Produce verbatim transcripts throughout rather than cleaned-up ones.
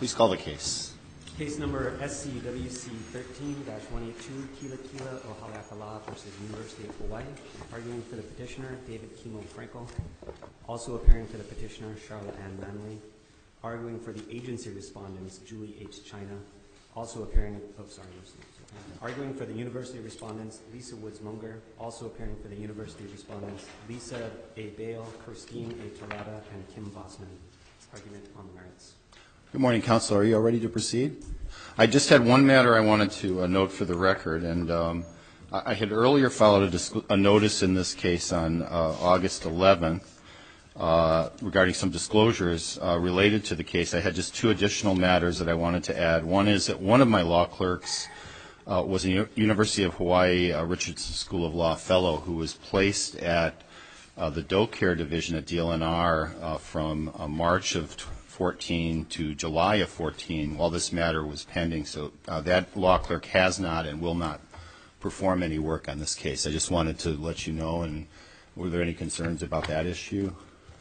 Please call the case. Case number S C W C thirteen dash one eighty-two, Kila Kila o Haleakala versus University of Hawaii. Arguing for the petitioner, David Kimo Frankel. Also appearing for the petitioner, Charlotte Ann Manley. Arguing for the agency respondents, Julie H. China. Also appearing, oh sorry, arguing for the university respondents, Lisa Woods Munger. Also appearing for the university respondents, Lisa A. Bale, Christine A. Torada, and Kim Bossman. Argument on the merits. Good morning, Counsel. Are you all ready to proceed? I just had one matter I wanted to uh, note for the record, and um, I, I had earlier filed a, a notice in this case on uh, August eleventh uh, regarding some disclosures uh, related to the case. I had just two additional matters that I wanted to add. One is that one of my law clerks uh, was a U University of Hawaii uh, Richardson School of Law fellow who was placed at uh, the Doe Care Division at D L N R uh, from uh, March of fourteen to July of fourteen while this matter was pending. So uh, that law clerk has not and will not perform any work on this case. I just wanted to let you know. And were there any concerns about that issue?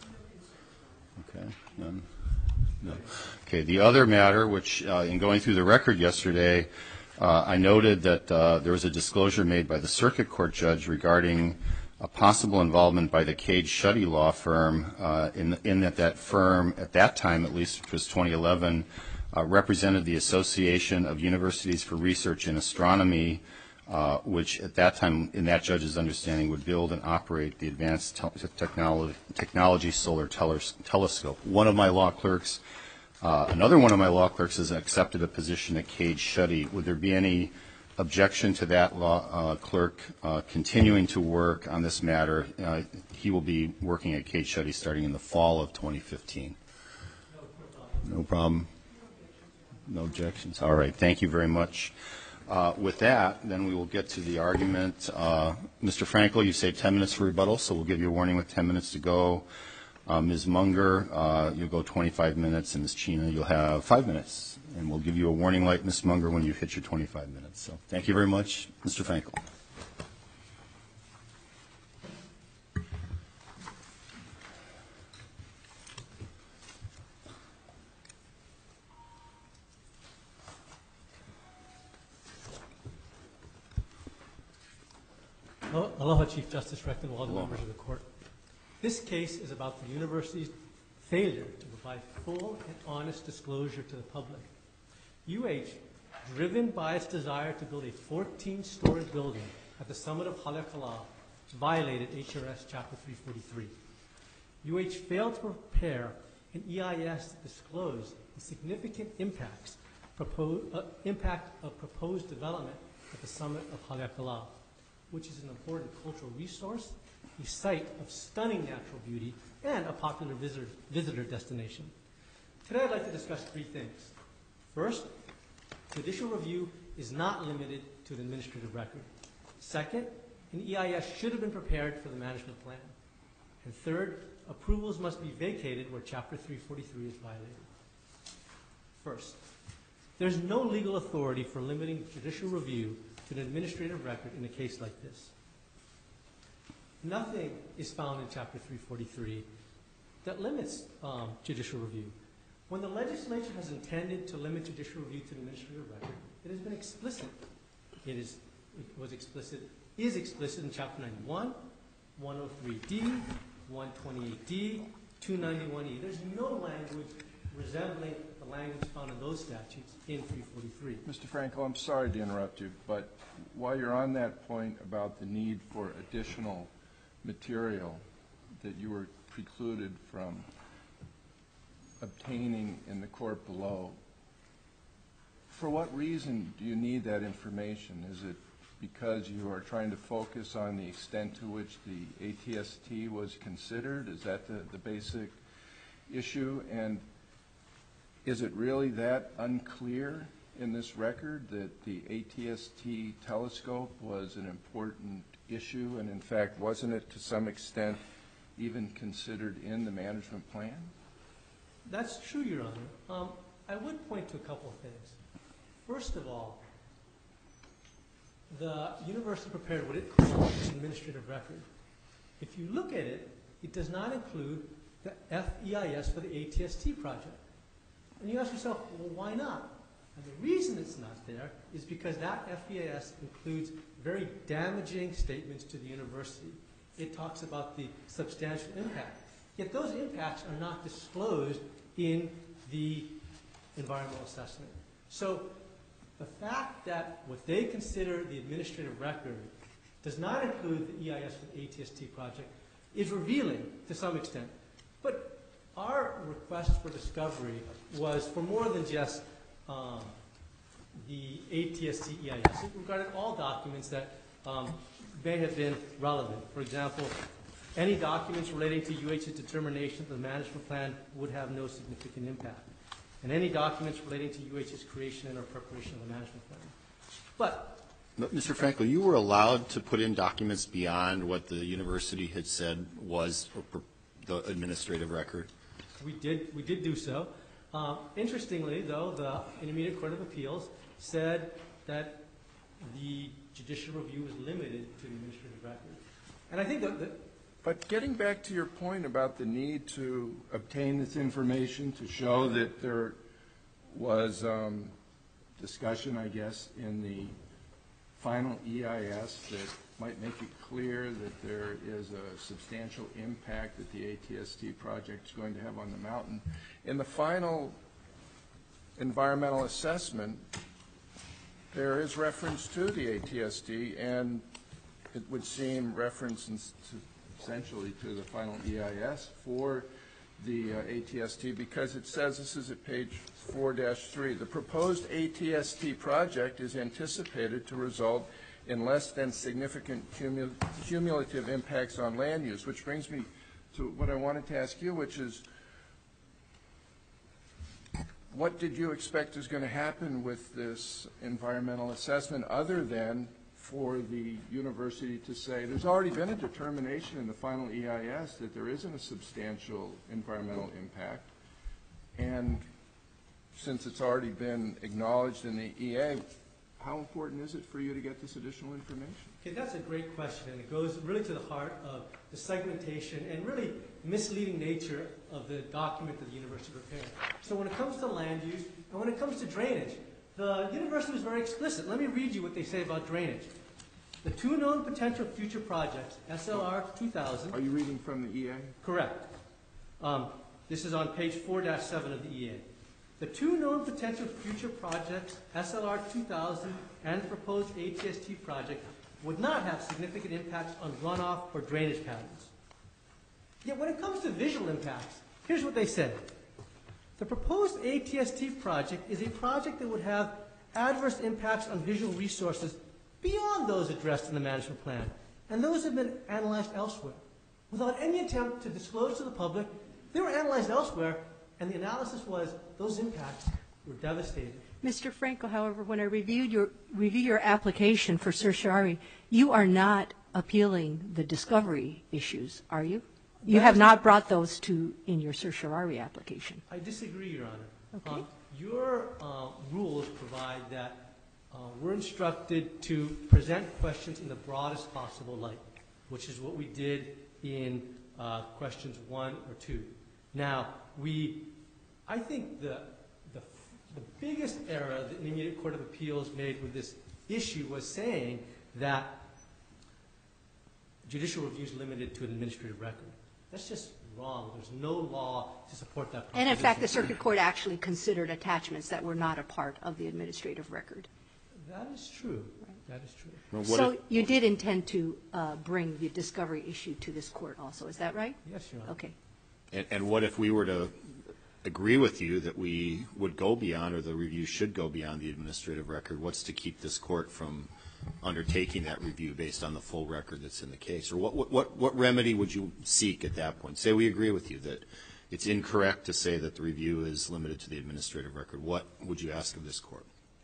Okay, none? No. Okay, the other matter, which uh, in going through the record yesterday, uh, I noted that uh, there was a disclosure made by the circuit court judge regarding a possible involvement by the Cade Schutte law firm uh, in, in that that firm, at that time at least, which was twenty eleven, uh, represented the Association of Universities for Research in Astronomy, uh, which at that time, in that judge's understanding, would build and operate the Advanced Te Technology, Technology Solar Telescope. One of my law clerks, uh, another one of my law clerks has accepted a position at Cade Schutte. Would there be any objection to that law uh, clerk uh, continuing to work on this matter? Uh, he will be working at Cade Schutte starting in the fall of twenty fifteen. No problem. No objections. All right. Thank you very much. Uh, with that, then we will get to the argument. Uh, Mister Frankel, you saved ten minutes for rebuttal, so we'll give you a warning with ten minutes to go. Uh, Miz Munger, uh, you'll go twenty-five minutes, and Miz China, you'll have five minutes. And we'll give you a warning light, Miz Munger, when you've hit your twenty-five minutes. So thank you very much. Mister Frankel. Aloha, Chief Justice Recton, all the members of the court. This case is about the university's failure to provide full and honest disclosure to the public. U H, driven by its desire to build a fourteen-story building at the summit of Haleakala, violated H R S Chapter three forty-three. U H failed to prepare an E I S to disclose the significant impacts, propose, uh, impact of proposed development at the summit of Haleakala, which is an important cultural resource, a site of stunning natural beauty, and a popular visitor, visitor destination. Today I'd like to discuss three things. First, judicial review is not limited to the administrative record. Second, an E I S should have been prepared for the management plan. And third, approvals must be vacated where Chapter three forty-three is violated. First, there's no legal authority for limiting judicial review to an administrative record in a case like this. Nothing is found in Chapter three forty-three that limits um, judicial review. When the legislature has intended to limit judicial review to the administrative record, it has been explicit. It is it was explicit, is explicit in Chapter ninety-one, one oh three D, one twenty-eight D, two ninety-one E. There's no language resembling the language found in those statutes in three forty-three. Mister Frankel, I'm sorry to interrupt you, but while you're on that point about the need for additional material that you were precluded from obtaining in the court below, for what reason do you need that information? Is it because you are trying to focus on the extent to which the A T S T was considered? Is that the, the basic issue? And is it really that unclear in this record that the A T S T telescope was an important issue, and in fact, wasn't it to some extent even considered in the management plan? That's true, Your Honor. Um, I would point to a couple of things. First of all, the university prepared what it calls an administrative record. If you look at it, it does not include the F E I S for the A T S T project. And you ask yourself, well, why not? And the reason it's not there is because that F E A S includes very damaging statements to the university. It talks about the substantial impact. Yet those impacts are not disclosed in the environmental assessment. So the fact that what they consider the administrative record does not include the E I S for the A T S T project is revealing to some extent. But our request for discovery was for more than just um, the A T S T E I S. It regarded all documents that um, may have been relevant. For example, any documents relating to U H's determination that the management plan would have no significant impact, and any documents relating to U H's creation and or preparation of the management plan. But But, Mister Frankel, you were allowed to put in documents beyond what the university had said was the administrative record? We did, we did do so. Um, interestingly, though, the Intermediate Court of Appeals said that the judicial review was limited to the administrative record. And I think that, that But getting back to your point about the need to obtain this information to show that there was um, discussion, I guess, in the final E I S that might make it clear that there is a substantial impact that the A T S T project is going to have on the mountain. In the final environmental assessment, there is reference to the A T S T, and it would seem reference to essentially to the final E I S for the uh, A T S T, because it says, this is at page four dash three, the proposed A T S T project is anticipated to result in less than significant cumul cumulative impacts on land use, which brings me to what I wanted to ask you, which is, what did you expect is going to happen with this environmental assessment other than for the university to say there's already been a determination in the final E I S that there isn't a substantial environmental impact, and since it's already been acknowledged in the E A, how important is it for you to get this additional information? Okay, that's a great question, and it goes really to the heart of the segmentation and really misleading nature of the document that the university prepared. So when it comes to land use and when it comes to drainage, the university was very explicit. Let me read you what they say about drainage. The two known potential future projects, S L R two thousand. Are you reading from the E A? Correct. Um, this is on page four dash seven of the E A. The two known potential future projects, S L R two thousand and the proposed A T S T project, would not have significant impacts on runoff or drainage patterns. Yet when it comes to visual impacts, here's what they said. The proposed A T S T project is a project that would have adverse impacts on visual resources beyond those addressed in the management plan, and those have been analyzed elsewhere. Without any attempt to disclose to the public, they were analyzed elsewhere, and the analysis was those impacts were devastating. Mister Frankel, however, when I reviewed your, review your application for certiorari, you are not appealing the discovery issues, are you? You That have is- not brought those to in your certiorari application. I disagree, Your Honor. Okay. Um, your uh, rules provide that uh, we're instructed to present questions in the broadest possible light, which is what we did in uh, questions one or two. Now, we, I think the, the, the biggest error the Intermediate Court of Appeals made with this issue was saying that judicial review is limited to an administrative record. That's just wrong. There's no law to support that proposition. And in fact, the circuit court actually considered attachments that were not a part of the administrative record. That is true. That is true. Well, what So if- you did intend to uh, bring the discovery issue to this court also, is that right? Yes, Your Honor. Okay. And, and what if we were to agree with you that we would go beyond, or the review should go beyond the administrative record? What's to keep this court from undertaking that review based on the full record that's in the case? Or what, what, what remedy would you seek at that point? Say we agree with you that it's incorrect to say that the review is limited to the administrative record. What would you ask of this court?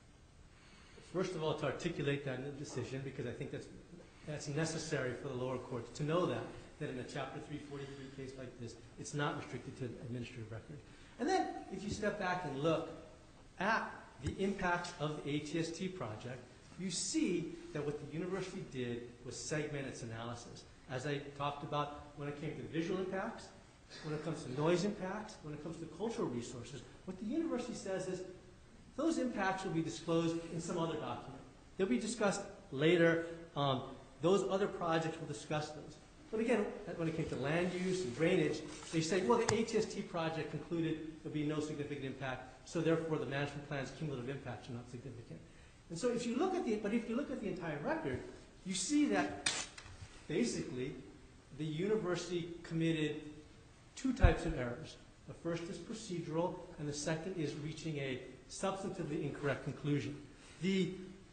First of all, to articulate that in the decision, because I think that's, that's necessary for the lower courts to know that, that in a Chapter three forty-three case like this, it's not restricted to an administrative record. And then, if you step back and look at the impacts of the A T S T project, you see that what the university did was segment its analysis. As I talked about when it came to visual impacts, when it comes to noise impacts, when it comes to cultural resources, what the university says is those impacts will be disclosed in some other document. They'll be discussed later. Um, those other projects will discuss those. But again, when it came to land use and drainage, they say, well, the A T S T project concluded there'll be no significant impact, so therefore the management plan's cumulative impacts are not significant. And so if you look at the, but if you look at the entire record, you see that basically the university committed two types of errors. The first is procedural, and the second is reaching a substantively incorrect conclusion. The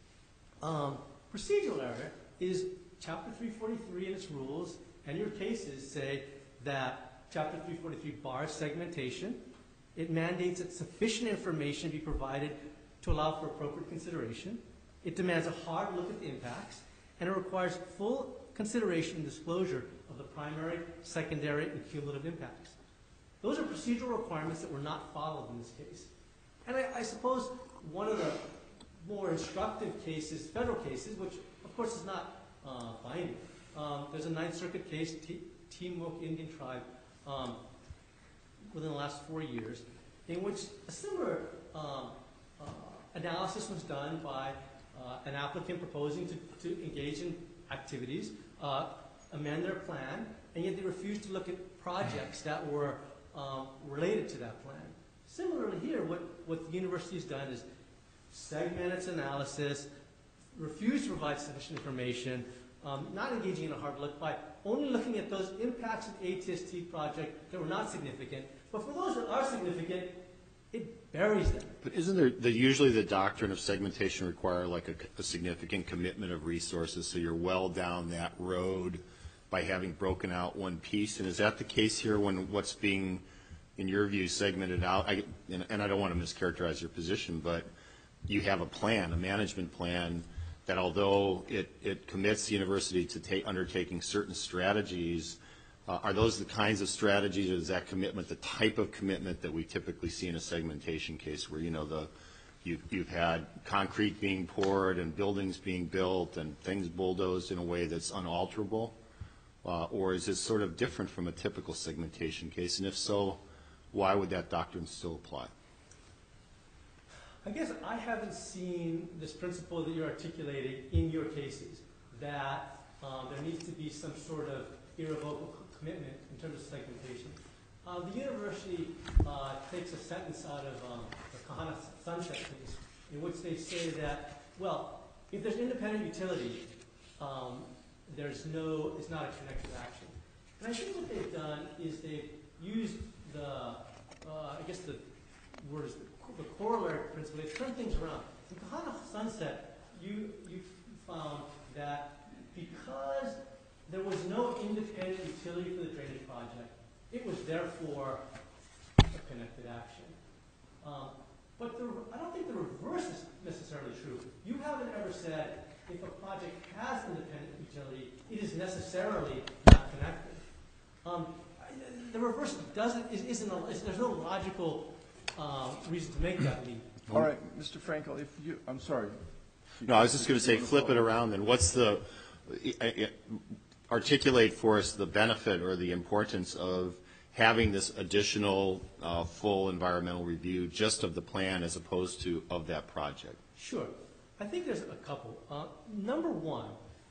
um, procedural error is Chapter three forty-three and its rules and your cases say that Chapter three forty-three bars segmentation. It mandates that sufficient information be provided to allow for appropriate consideration. It demands a hard look at the impacts, and it requires full consideration and disclosure of the primary, secondary, and cumulative impacts. Those are procedural requirements that were not followed in this case. And I, I suppose one of the more instructive cases, federal cases, which of course is not uh, binding, um, there's a Ninth Circuit case, T- Timok Indian Tribe, um, within the last four years, in which a similar um, uh, analysis was done by uh, an applicant proposing to, to engage in activities, uh, amend their plan, and yet they refused to look at projects that were um, related to that plan. Similarly here, what, what the university has done is segment its analysis, refuse to provide sufficient information, um, not engaging in a hard look by only looking at those impacts of the A T S T project that were not significant. But for those that are significant, it buries them. But isn't there the, usually the doctrine of segmentation require like a, a significant commitment of resources, so you're well down that road by having broken out one piece? And is that the case here when what's being, in your view, segmented out? I, and, and I don't want to mischaracterize your position, but you have a plan, a management plan, that although it, it commits the university to take, undertaking certain strategies, uh, are those the kinds of strategies, or is that commitment the type of commitment that we typically see in a segmentation case where, you know, the you've, you've had concrete being poured and buildings being built and things bulldozed in a way that's unalterable? Uh, or is it sort of different from a typical segmentation case? And if so, why would that doctrine still apply? I guess I haven't seen this principle that you're articulating in your cases, that um, there needs to be some sort of irrevocable commitment in terms of segmentation. Uh, the university uh, takes a sentence out of um, the Kahana Sunset case, in which they say that, well, if there's independent utility, um, there's no, it's not a connected action. And I think what they've done is they've used the, uh, I guess the word is the the corollary principle. They've turned things around. In Kahana Sunset, you, you found that because there was no independent utility for the drainage project, it was therefore a connected action. Um, but the, I don't think the reverse is necessarily true. You haven't ever said if a project has independent utility, it is necessarily not connected. Um, the reverse doesn't, is, isn't a, is, there's no logical Uh, reason to make that leap. All right, Mister Frankel, if you, I'm sorry. No, I was just going to say, flip it around, then what's the, I- I- articulate for us the benefit or the importance of having this additional uh, full environmental review just of the plan as opposed to of that project? Sure. I think there's a couple. Uh, number one,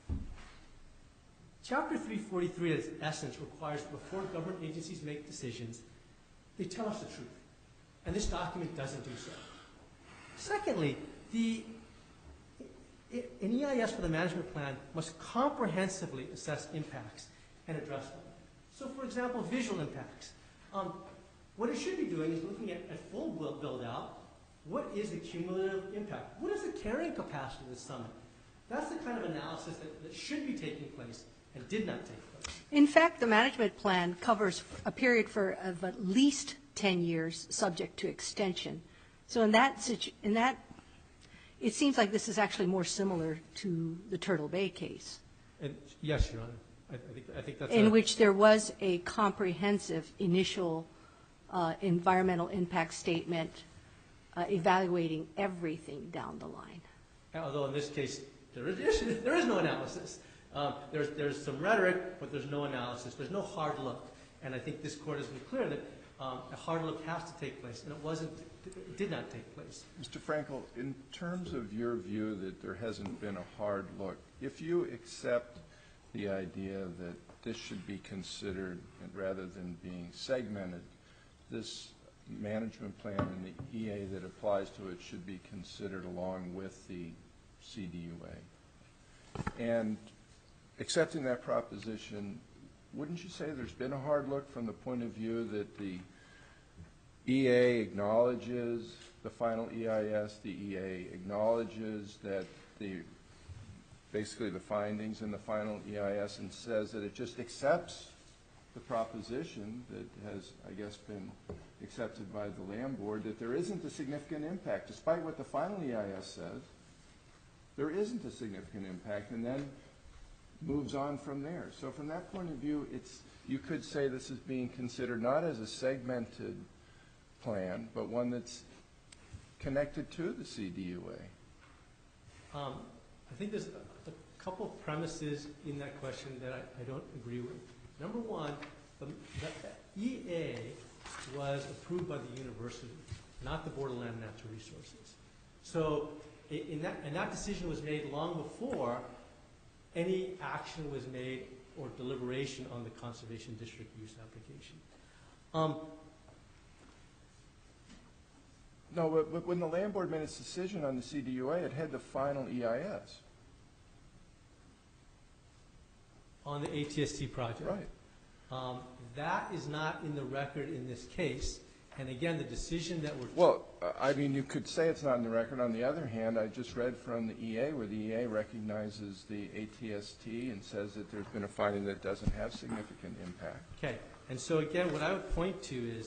Chapter three forty-three, in its essence, requires before government agencies make decisions, they tell us the truth. And this document doesn't do so. Secondly, the, an E I S for the management plan must comprehensively assess impacts and address them. So, for example, visual impacts. Um, what it should be doing is looking at, at full build-out. What is the cumulative impact? What is the carrying capacity of the summit? That's the kind of analysis that, that should be taking place and did not take place. In fact, the management plan covers a period for of at least ten years, subject to extension. So in that situ- in that, it seems like this is actually more similar to the Turtle Bay case, And yes, Your Honor. I, I, think, I think that's in a, which there was a comprehensive initial uh, environmental impact statement uh, evaluating everything down the line. although in this case, there is, there is no analysis. Um, there's, there's some rhetoric, but there's no analysis. There's no hard look. And I think this court has been clear that um, a hard look has to take place, and it wasn't, it did not take place. Mister Frankel, in terms of your view that there hasn't been a hard look, if you accept the idea that this should be considered, and rather than being segmented, this management plan and the E A that applies to it should be considered along with the C D U A. And accepting that proposition, wouldn't you say there's been a hard look from the point of view that the E A acknowledges the final E I S, the E A acknowledges that the basically the findings in the final E I S, and says that it just accepts the proposition that has, I guess, been accepted by the land board, that there isn't a significant impact. Despite what the final E I S says, there isn't a significant impact, and then moves on from there. So from that point of view, it's, you could say this is being considered not as a segmented plan, but one that's connected to the C D U A. Um, I think there's a, a couple of premises in that question that I, I don't agree with. Number one, the, the E A was approved by the university, not the Board of Land and Natural Resources. So in that, and that decision was made long before any action was made or deliberation on the Conservation District use application. Um, No, but, but when the land board made its decision on the C D U A, it had the final E I S. on the A T S T project. Right. Um, that is not in the record in this case. And again, the decision that we're... Well, uh, I mean, you could say it's not in the record. On the other hand, I just read from the E A where the E A recognizes the A T S T and says that there's been a finding that doesn't have significant impact. Okay. And so again, what I would point to is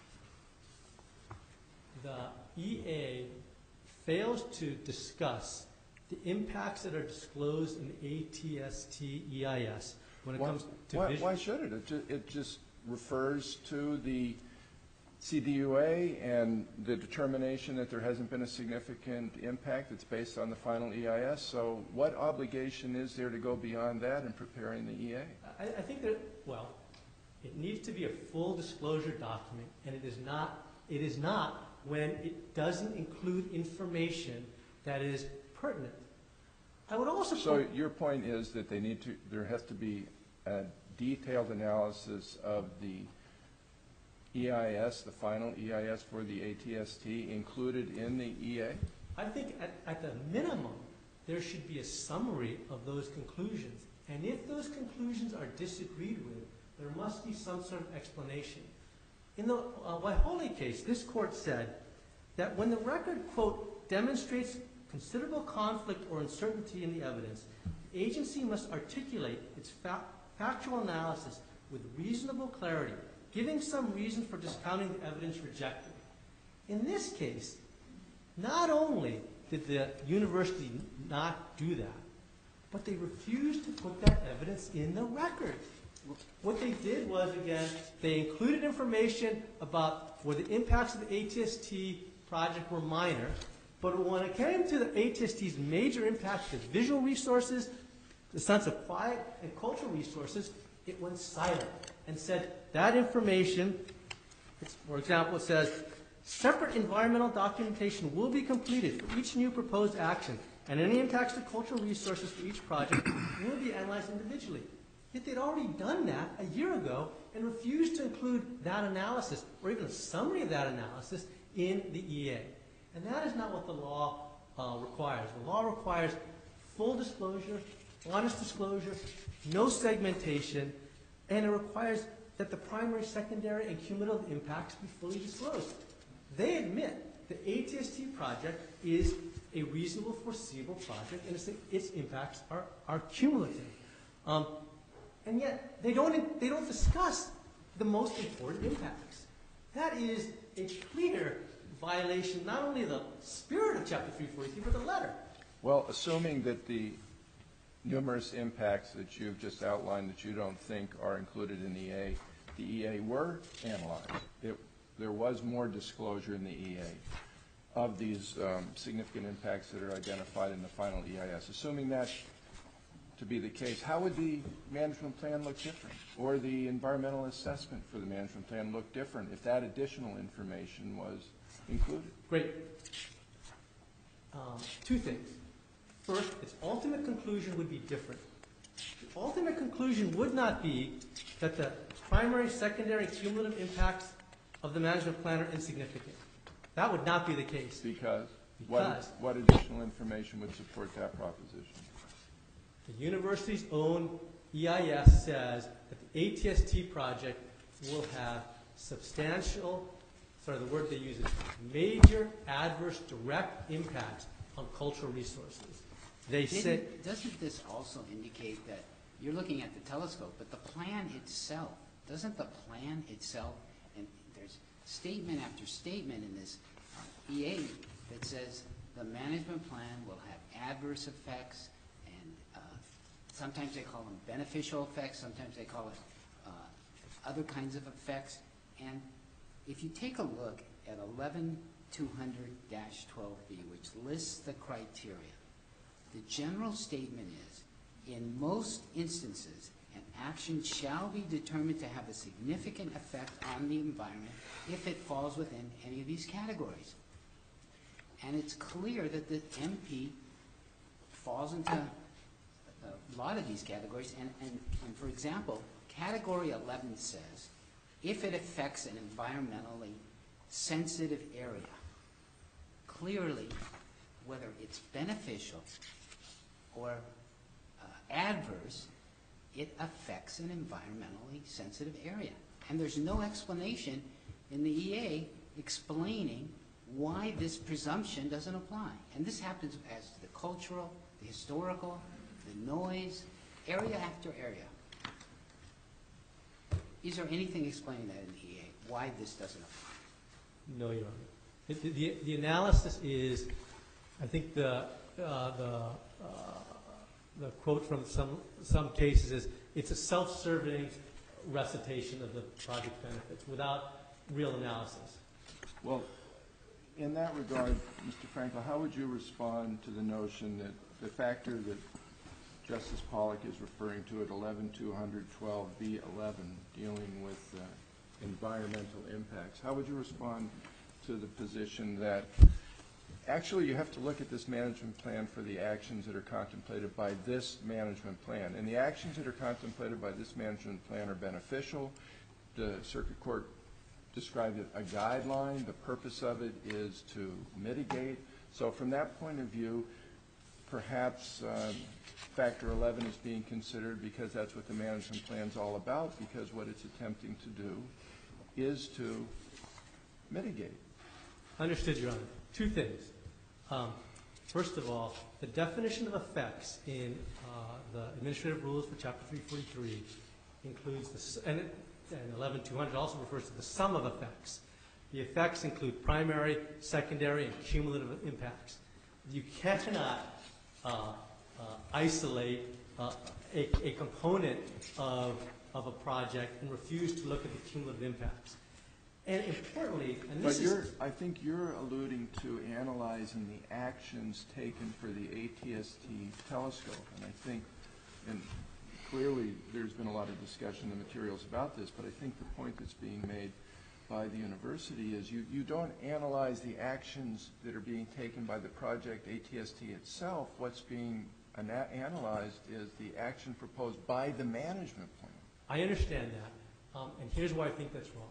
the E A fails to discuss the impacts that are disclosed in the A T S T E I S when it Why, comes to why, vision. why should it? It, ju it just refers to the C D U A and the determination that there hasn't been a significant impact. It's based on the final E I S. So what obligation is there to go beyond that in preparing the E A? I, I think that, well, it needs to be a full disclosure document, and it is not, it is not when it doesn't include information that is pertinent. I would also So point, your point is that they need to, there has to be a detailed analysis of the E I S, the final E I S for the A T S T included in the E A? I think at, at the minimum, there should be a summary of those conclusions. And if those conclusions are disagreed with, there must be some sort of explanation. In the uh, Waihole case, this court said that when the record, quote, demonstrates considerable conflict or uncertainty in the evidence, the agency must articulate its fa factual analysis with reasonable clarity, giving some reason for discounting the evidence rejected. In this case, not only did the university not do that, but they refused to put that evidence in the record. What they did was, again, they included information about where the impacts of the A T S T project were minor, but when it came to the A T S T's major impact to visual resources, the sense of quiet and cultural resources, it went silent and said that information, it's, for example, it says, separate environmental documentation will be completed for each new proposed action, and any impacts to cultural resources for each project will be analyzed individually. Yet they'd already done that a year ago and refused to include that analysis, or even a summary of that analysis, in the E A. And that is not what the law uh, requires. The law requires full disclosure, honest disclosure, no segmentation, and it requires that the primary, secondary, and cumulative impacts be fully disclosed. They admit the A T S T project is a reasonable, foreseeable project, and its, its impacts are, are cumulative. Um, and yet, they don't, they don't discuss the most important impacts. That is a clear violation, not only of the spirit of Chapter three forty-three, but the letter. Well, assuming that the numerous impacts that you've just outlined that you don't think are included in the E A, the E A were analyzed. It, there was more disclosure in the E A of these um, significant impacts that are identified in the final E I S. Assuming that to be the case, how would the management plan look different? Or the environmental assessment for the management plan look different if that additional information was included? Great. Um, two things. First, its ultimate conclusion would be different. The ultimate conclusion would not be that the primary, secondary, cumulative impacts of the management plan are insignificant. That would not be the case. Because? Because. What, what additional information would support that proposition? The university's own E I S says that the A T S T project will have substantial, sorry, the word they use is major adverse direct impacts on cultural resources. They say, Didn't- Doesn't this also indicate that you're looking at the telescope, but the plan itself, doesn't the plan itself, and there's statement after statement in this uh, E A that says the management plan will have adverse effects, and uh, sometimes they call them beneficial effects, sometimes they call it uh, other kinds of effects. And if you take a look at eleven two hundred dash twelve B, which lists the criteria, the general statement is, in most instances, an action shall be determined to have a significant effect on the environment if it falls within any of these categories. And it's clear that the M P falls into a lot of these categories. And, and, and for example, category eleven says, if it affects an environmentally sensitive area, clearly, whether it's beneficial or uh, adverse, it affects an environmentally sensitive area. And there's no explanation in the E A explaining why this presumption doesn't apply. And this happens as to the cultural, the historical, the noise, area after area. Is there anything explaining that in the E A, why this doesn't apply? no, Your Honor. The, the, the analysis is, I think the, uh, the, uh, the quote from some, some cases is, it's a self-serving recitation of the project benefits without real analysis. Well, in that regard, Mister Frankel, how would you respond to the notion that the factor that Justice Pollack is referring to at eleven two twelve B eleven, dealing with uh, environmental impacts, how would you respond to the position that actually you have to look at this management plan for the actions that are contemplated by this management plan, and the actions that are contemplated by this management plan are beneficial? The Circuit Court described it a guideline. The purpose of it is to mitigate. So from that point of view, perhaps um, factor eleven is being considered because that's what the management plan is all about, because what it's attempting to do is to mitigate. Understood, Your Honor. Two things. Um, first of all, the definition of effects in uh, the administrative rules for Chapter three forty-three includes, the, s- and, it, and eleven two hundred also refers to the sum of effects. The effects include primary, secondary, and cumulative impacts. You cannot uh, uh, isolate uh, a, a component of, of a project and refuse to look at the cumulative impacts. And importantly, and this But is... you're, I think you're alluding to analyzing the actions taken for the A T S T telescope. And I think, and clearly there's been a lot of discussion in the materials about this, but I think the point that's being made by the university is you, you don't analyze the actions that are being taken by the project A T S T itself. What's being ana- analyzed is the action proposed by the management plan. I understand that, um, and here's why I think that's wrong.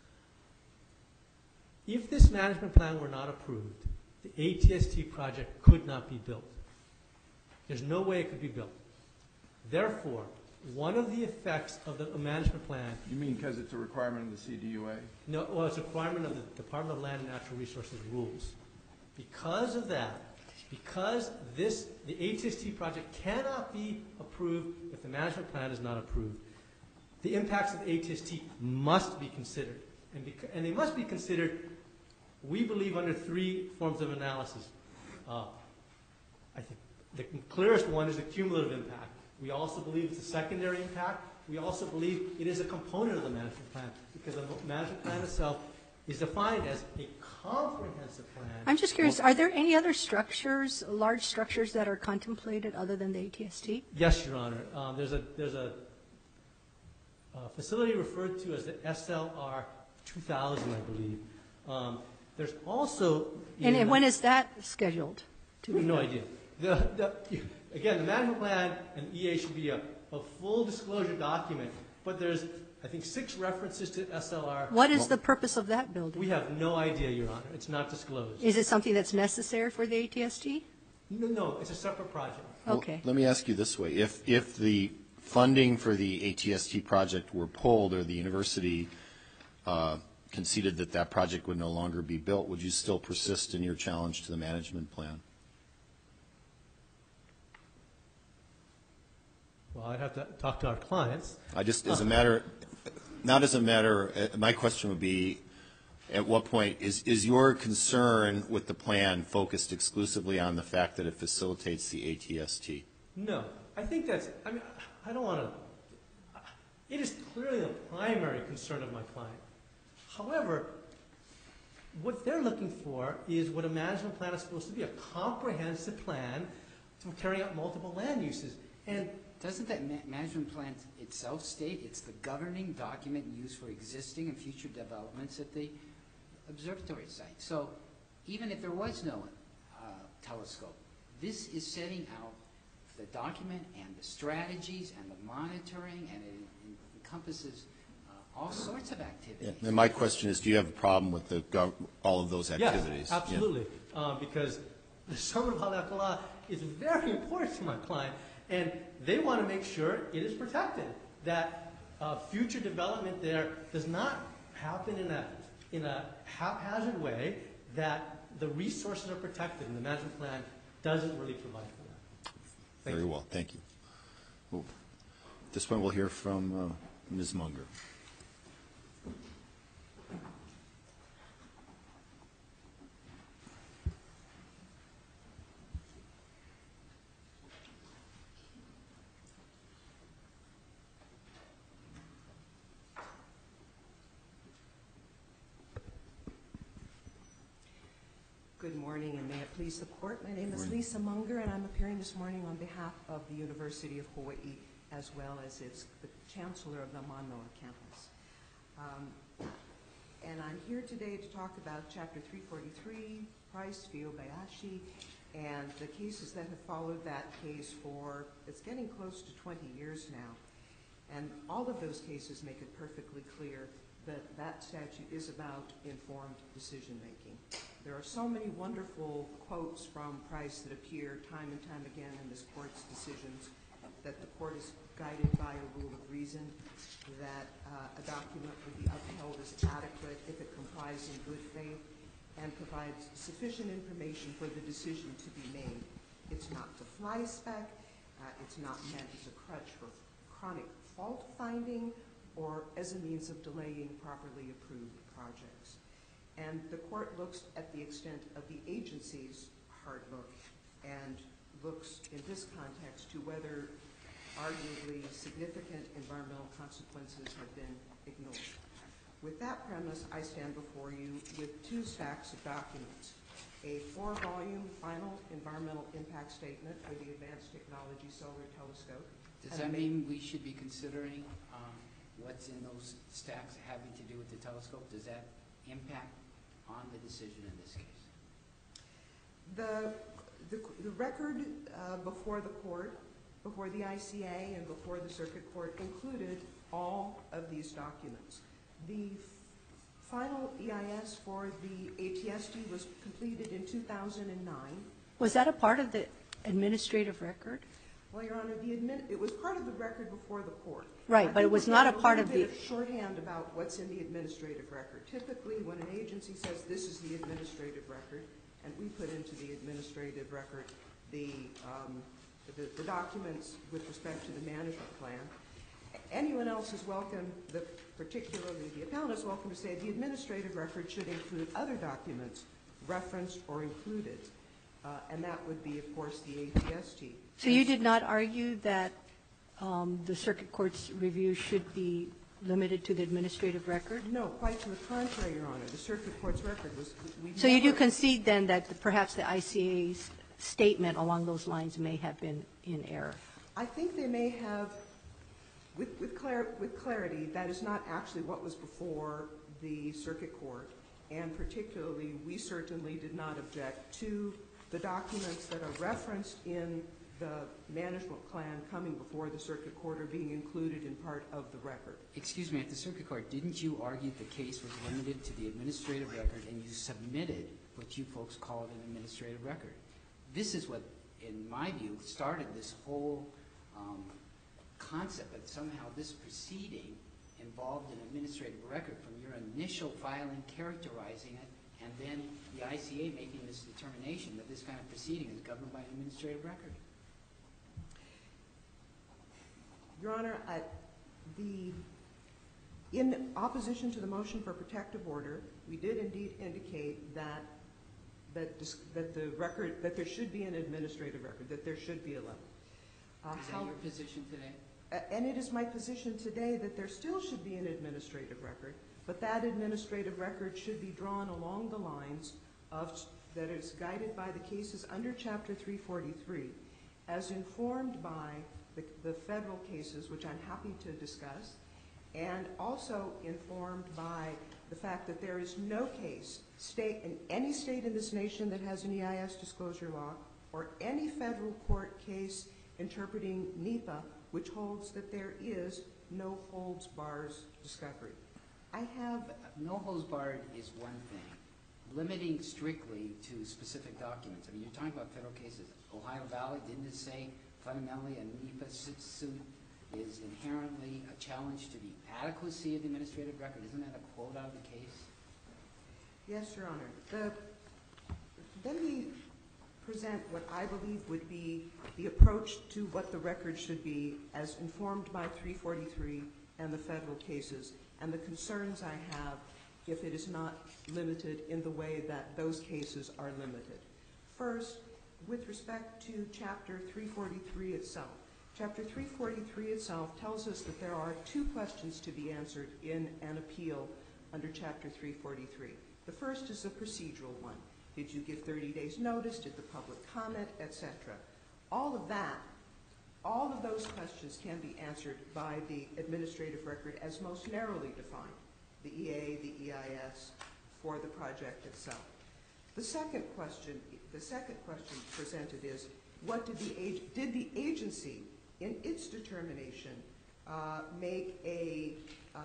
If this management plan were not approved, the A T S T project could not be built. There's no way it could be built. Therefore, one of the effects of the management plan, You mean because it's a requirement of the C D U A? no, well, it's a requirement of the Department of Land and Natural Resources rules. Because of that, because this, the A T S T project cannot be approved if the management plan is not approved, the impacts of the A T S T must be considered. And, bec- and they must be considered, we believe, under three forms of analysis. Uh, I think the clearest one is the cumulative impact. We also believe it's a secondary impact. We also believe it is a component of the management plan because the management plan itself is defined as a comprehensive plan. I'm just curious, are there any other structures, large structures that are contemplated other than the A T S T? Yes, Your Honor. Um, there's a there's a uh, facility referred to as the S L R two thousand, I believe. Um, there's also And in- and when is that scheduled? to be no done? idea. The, the, again, the management plan and E A should be a, a full disclosure document, but there's, I think, six references to S L R. What is the purpose of that building? We have no idea, Your Honor. It's not disclosed. Is it something that's necessary for the A T S T? No, no, it's a separate project. Well, Okay. let me ask you this way. If, if the funding for the A T S T project were pulled or the university uh, conceded that that project would no longer be built, would you still persist in your challenge to the management plan? Well, I'd have to talk to our clients. I just, as a matter, not as a matter, uh, my question would be, at what point, is, is your concern with the plan focused exclusively on the fact that it facilitates the A T S T? No, I think that's, I mean, I don't want to, it is clearly the primary concern of my client. However, what they're looking for is what a management plan is supposed to be, a comprehensive plan for carrying out multiple land uses. And Doesn't that ma- management plan itself state it's the governing document used for existing and future developments at the observatory site? So even if there was no uh, telescope, this is setting out the document and the strategies and the monitoring, and it encompasses uh, all sorts of activities. And my question is, do you have a problem with the, gov- all of those activities? yes, absolutely, um, because the Summer of Halakala is very important to my client, and they want to make sure it is protected, that uh, future development there does not happen in a, in a haphazard way, that the resources are protected, and the management plan doesn't really provide for that. Thank Very you. well, thank you. Well, at this point, we'll hear from uh, Miz Munger. Good morning, and may it please the court. My name is Lisa Munger, and I'm appearing this morning on behalf of the University of Hawaii, as well as its the Chancellor of the Manoa campus. Um, and I'm here today to talk about Chapter three forty-three, Price v. Obayashi, and the cases that have followed that case for, it's getting close to twenty years now. And all of those cases make it perfectly clear that that statute is about informed decision-making. There are so many wonderful quotes from Price that appear time and time again in this court's decisions that the court is guided by a rule of reason, that uh, a document would be upheld as adequate if it complies in good faith and provides sufficient information for the decision to be made. It's not the fly spec, uh, it's not meant as a crutch for chronic fault finding or as a means of delaying properly approved projects. And the court looks at the extent of the agency's hard look and looks in this context to whether arguably significant environmental consequences have been ignored. With that premise, I stand before you with two stacks of documents, a four-volume final environmental impact statement for the Advanced Technology Solar Telescope. Does and that a- mean we should be considering um, what's in those stacks having to do with the telescope? Does that impact on the decision in this case? The, the, the record uh, before the court, before the I C A and before the circuit court included all of these documents. The f- final E I S for the A T S T was completed in two thousand nine. Was that a part of the administrative record? Well, Your Honor, the admin, it was part of the record before the court. Right, I but it think was we not have a part little of bit the- shorthand about what's in the administrative record. Typically, when an agency says this is the administrative record, and we put into the administrative record the, um, the, the documents with respect to the management plan, anyone else is welcome, the, particularly the appellant is welcome to say the administrative record should include other documents referenced or included, uh, and that would be, of course, the A T S T. So you did not argue that um, the circuit court's review should be limited to the administrative record? No, quite to the contrary, Your Honor. The circuit court's record was, we So you do never- concede then that perhaps the I C A's statement along those lines may have been in error? I think they may have, with, with, clar- with clarity, that is not actually what was before the circuit court, and particularly, we certainly did not object to the documents that are referenced in the management plan coming before the circuit court or being included in part of the record. Excuse me, at the circuit court, didn't you argue the case was limited to the administrative record and you submitted what you folks called an administrative record? This is what, in my view, started this whole um, concept that somehow this proceeding involved an administrative record from your initial filing characterizing it, and then the I C A making this determination that this kind of proceeding is governed by an administrative record. Your Honor, I, the, in opposition to the motion for protective order, we did indeed indicate that that, dis, that the record, that there should be an administrative record, that there should be a limit. Uh, is that how, your position today? Uh, and it is my position today that there still should be an administrative record, but that administrative record should be drawn along the lines of, that is guided by the cases under Chapter three forty-three, as informed by the, the federal cases, which I'm happy to discuss, and also informed by the fact that there is no case, state in any state in this nation that has an E I S disclosure law, or any federal court case interpreting NEPA, which holds that there is no holds bars discovery. I have no holds barred is one thing. Limiting strictly to specific documents. I mean, you're talking about federal cases. Ohio Valley, didn't it say fundamentally a NEPA suit is inherently a challenge to the adequacy of the administrative record? Isn't that a quote out of the case? Yes, Your Honor. The, let me present what I believe would be the approach to what the record should be as informed by three forty-three and the federal cases, and the concerns I have if it is not limited in the way that those cases are limited. First, with respect to Chapter three forty-three itself, Chapter three forty-three itself tells us that there are two questions to be answered in an appeal under Chapter three forty-three. The first is a procedural one. Did you give thirty days notice? Did the public comment, et cetera? All of that, all of those questions can be answered by the administrative record as most narrowly defined, the E A, the E I S, for the project itself. The second question, the second question presented is, what did the ag- did the agency, in its determination, uh, make a uh,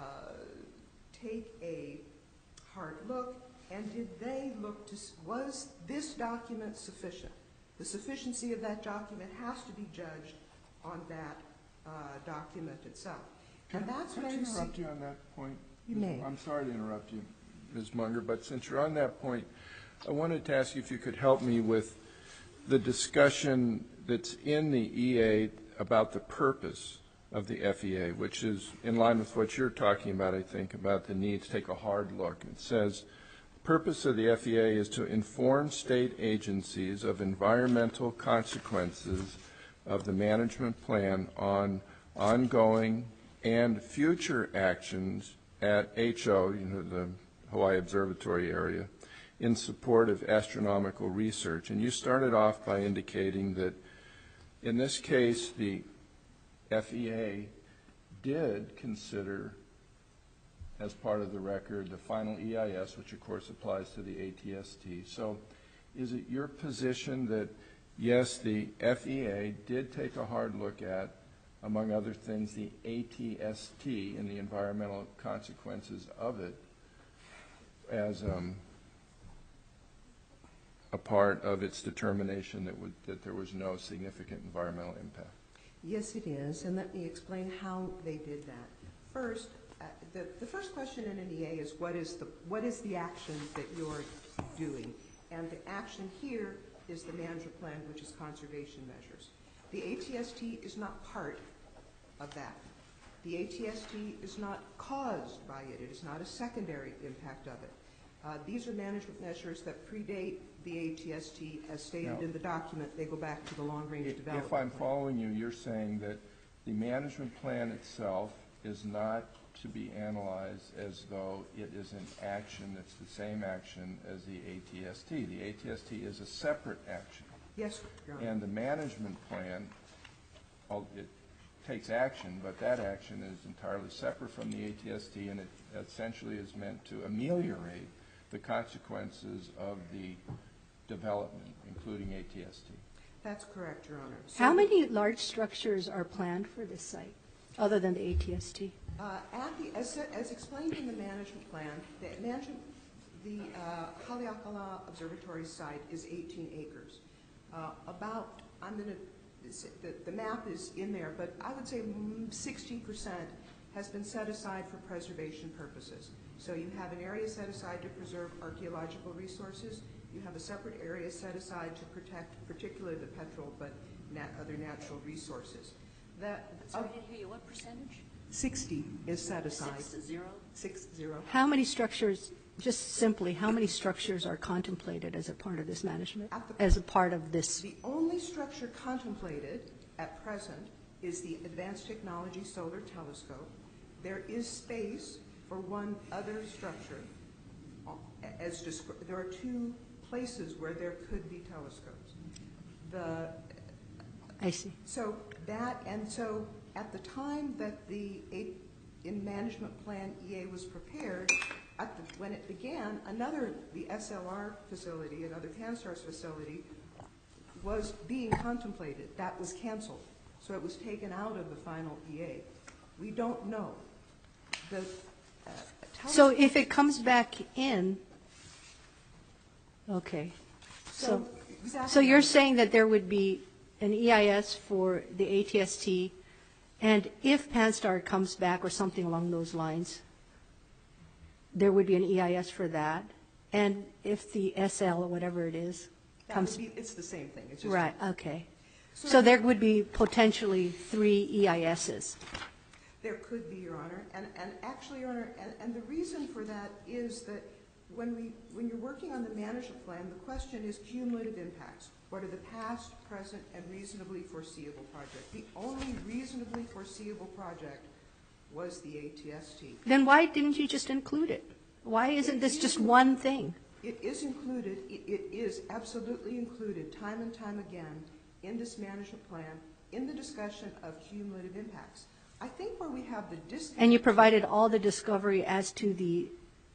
take a hard look, and did they look to was this document sufficient? The sufficiency of that document has to be judged on that uh, document itself, and that's Can I where you interrupt see. you on that point? You may. I'm sorry to interrupt you, Miz Munger, but since you're on that point, I wanted to ask you if you could help me with the discussion that's in the E A about the purpose of the F E A, which is in line with what you're talking about, I think, about the need to take a hard look. It says, the purpose of the F E A is to inform state agencies of environmental consequences of the management plan on ongoing and future actions at H O, you know, the Hawaii Observatory area, in support of astronomical research. And you started off by indicating that in this case, the F E A did consider, as part of the record, the final E I S, which of course applies to the A T S T. So is it your position that, yes, the F E A did take a hard look at, among other things, the A T S T and the environmental consequences of it as um, a part of its determination that, would, that there was no significant environmental impact? Yes, it is, and let me explain how they did that. First, uh, the, the first question in an E A is what is the what is the action that you're doing, and the action here is the management plan, which is conservation measures. The A T S T is not part of that. The A T S T is not caused by it. It is not a secondary impact of it. Uh, these are management measures that predate the A T S T as stated Now, in the document. They go back to the long-range If development if I'm plan. following you, you're saying that the management plan itself is not to be analyzed as though it is an action that's the same action as the A T S T. The A T S T is a separate action. Yes, Your Honor. And the management plan, al- it takes action, but that action is entirely separate from the A T S T, and it essentially is meant to ameliorate the consequences of the development, including A T S T. That's correct, Your Honor. So How the- many large structures are planned for this site, other than the A T S T? Uh, At the, as, as explained in the management plan, the management, the uh, Haleakala Observatory site is eighteen acres. Uh, About, I'm going to, the, the map is in there, but I would say sixty percent has been set aside for preservation purposes. So you have an area set aside to preserve archaeological resources. You have a separate area set aside to protect particularly the petrel, but nat other natural resources. That, Sorry, I didn't hear you. What percentage? sixty is set aside. Six to zero? Six, zero. How many structures, just simply, how many structures are contemplated as a part of this management, At the- as a part of this? The only structure contemplated at present is the Advanced Technology Solar Telescope. There is space for one other structure. uh, As descri- there are two places where there could be telescopes. The I see. So that, and so at the time that the, A- in management plan E A was prepared, at the, when it began, another, the S L R facility, another Pan-STARRS facility, was being contemplated. That was canceled. So it was taken out of the final E A. We don't know. The uh, So telescope- if it comes back in, okay. So, exactly. so you're saying that there would be an E I S for the A T S T, and if Pan-STAR comes back or something along those lines, there would be an E I S for that? And if the S L or whatever it is That comes, would be, it's the same thing. It's just right, okay. So- So there would be potentially three E I Ss. There could be, Your Honor, and, and actually, Your Honor, and, and the reason for that is that when we, when you're working on the management plan, the question is cumulative impacts. What are the past, present, and reasonably foreseeable project? The only reasonably foreseeable project was the A T S T. Then why didn't you just include it? Why isn't this just one thing? It is included, it, it is absolutely included, time and time again, in this management plan, in the discussion of cumulative impacts. I think where we have the disconnect. And you provided all the discovery as to the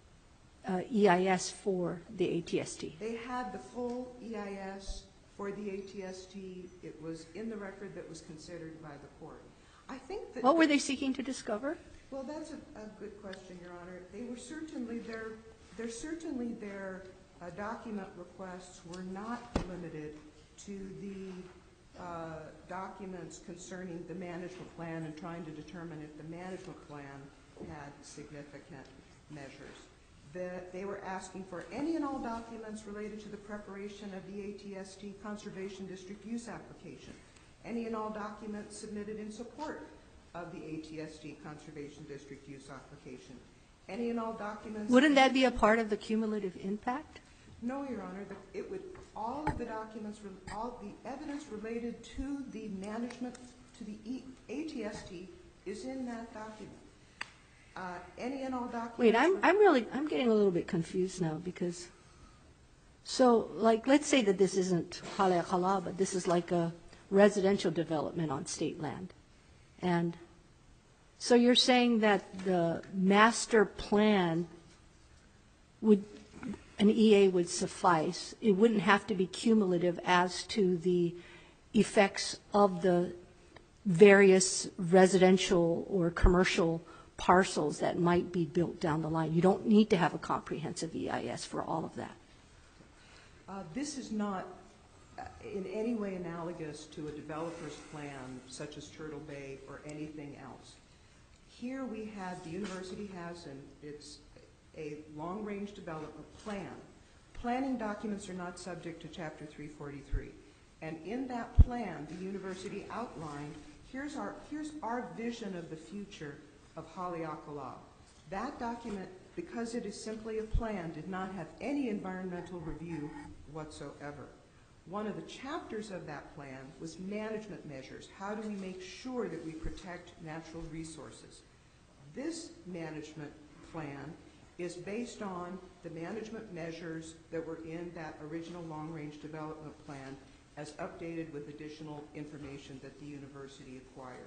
uh, E I S for the A T S T. They had the full E I S for the A T S T. It was in the record that was considered by the court. I think that. What were they seeking to discover? Well, that's a, a good question, Your Honor. They were certainly, their, their certainly their uh, document requests were not limited to the uh, documents concerning the management plan and trying to determine if the management plan had significant measures. That they were asking for any and all documents related to the preparation of the A T S T Conservation District use application, any and all documents submitted in support of the A T S T Conservation District use application, any and all documents. Wouldn't that be a part of the cumulative impact? No, Your Honor. The, it would, all of the documents, re- all the evidence related to the management, to the e, A T S T is in that document. Uh, any and all documents. Wait, I'm, I'm really, I'm getting a little bit confused now because, so, like, let's say that this isn't Haleakala, but this is like a residential development on state land. And so you're saying that the master plan would, an E A would suffice. It wouldn't have to be cumulative as to the effects of the various residential or commercial parcels that might be built down the line. You don't need to have a comprehensive E I S for all of that. Uh, This is not uh, in any way analogous to a developer's plan such as Turtle Bay or anything else. Here we have, the university has, and it's a long-range development plan. Planning documents are not subject to Chapter three forty-three. And in that plan, the university outlined, here's our, here's our vision of the future of Haleakala. That document, because it is simply a plan, did not have any environmental review whatsoever. One of the chapters of that plan was management measures. How do we make sure that we protect natural resources? This management plan is based on the management measures that were in that original long-range development plan as updated with additional information that the university acquired.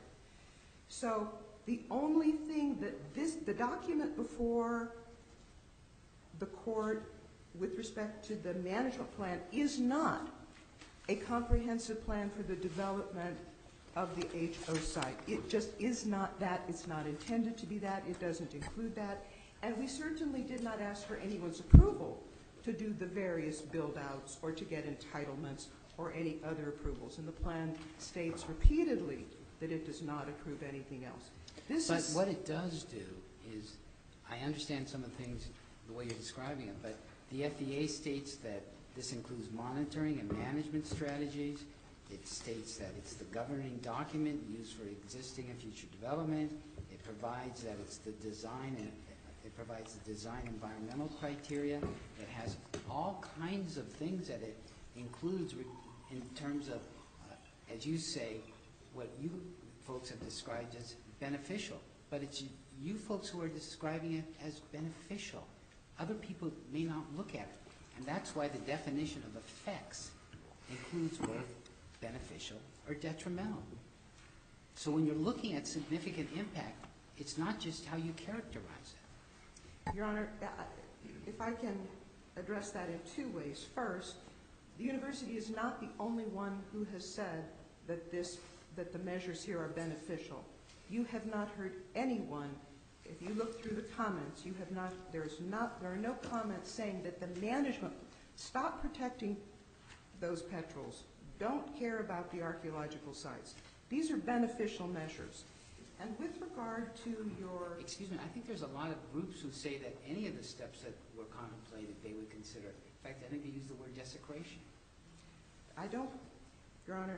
So the only thing that this, the document before the court with respect to the management plan is not a comprehensive plan for the development of the H O site. It just is not that. It's not intended to be that. It doesn't include that. And we certainly did not ask for anyone's approval to do the various build-outs or to get entitlements or any other approvals. And the plan states repeatedly that it does not approve anything else. This But is what it does do is, I understand some of the things, the way you're describing it, but the F E A states that this includes monitoring and management strategies. It states that it's the governing document used for existing and future development. It provides that it's the design and it provides the design environmental criteria. It has all kinds of things that it includes in terms of, uh, as you say, what you folks have described as beneficial. But it's you folks who are describing it as beneficial. Other people may not look at it. And that's why the definition of effects includes both beneficial or detrimental. So when you're looking at significant impact, it's not just how you characterize it. Your Honor, uh, if I can address that in two ways. First, the university is not the only one who has said that this, that the measures here are beneficial. You have not heard anyone, if you look through the comments, you have not, there's not, there are no comments saying that the management, stop protecting those petrels, don't care about the archaeological sites. These are beneficial measures. And with regard to your... Excuse me, I think there's a lot of groups who say that any of the steps that were contemplated they would consider. In fact, I think they use the word desecration. I don't, Your Honor,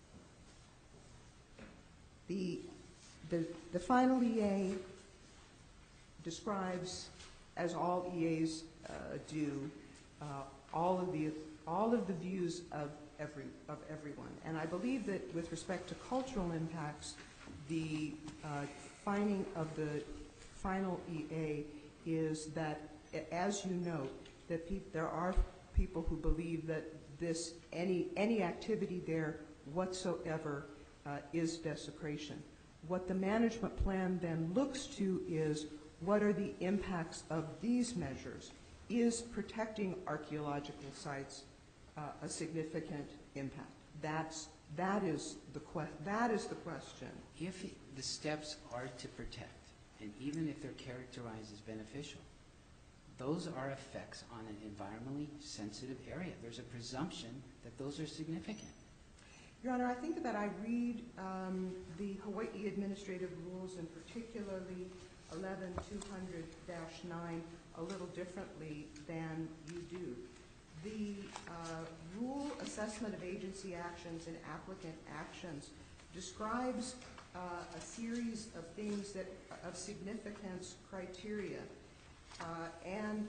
the, the, the final E A describes, as all E As uh, do, uh, all of the all of the views of every of everyone. And I believe that with respect to cultural impacts, the uh, finding of the final E A is that, as you note, that pe there are people who believe that this any any activity there whatsoever uh, is desecration. What the management plan then looks to is what are the impacts of these measures? Is protecting archaeological sites uh, a significant impact? That's that is the que that is the question. If the steps are to protect, and even if they're characterized as beneficial, those are effects on an environmentally sensitive area. There's a presumption that those are significant. Your Honor, I think that I read um, the Hawaii Administrative Rules, and particularly eleven two hundred dash nine, a little differently than you do. The uh, Rule Assessment of Agency Actions and Applicant Actions describes uh, a series of things that of significance criteria, uh, and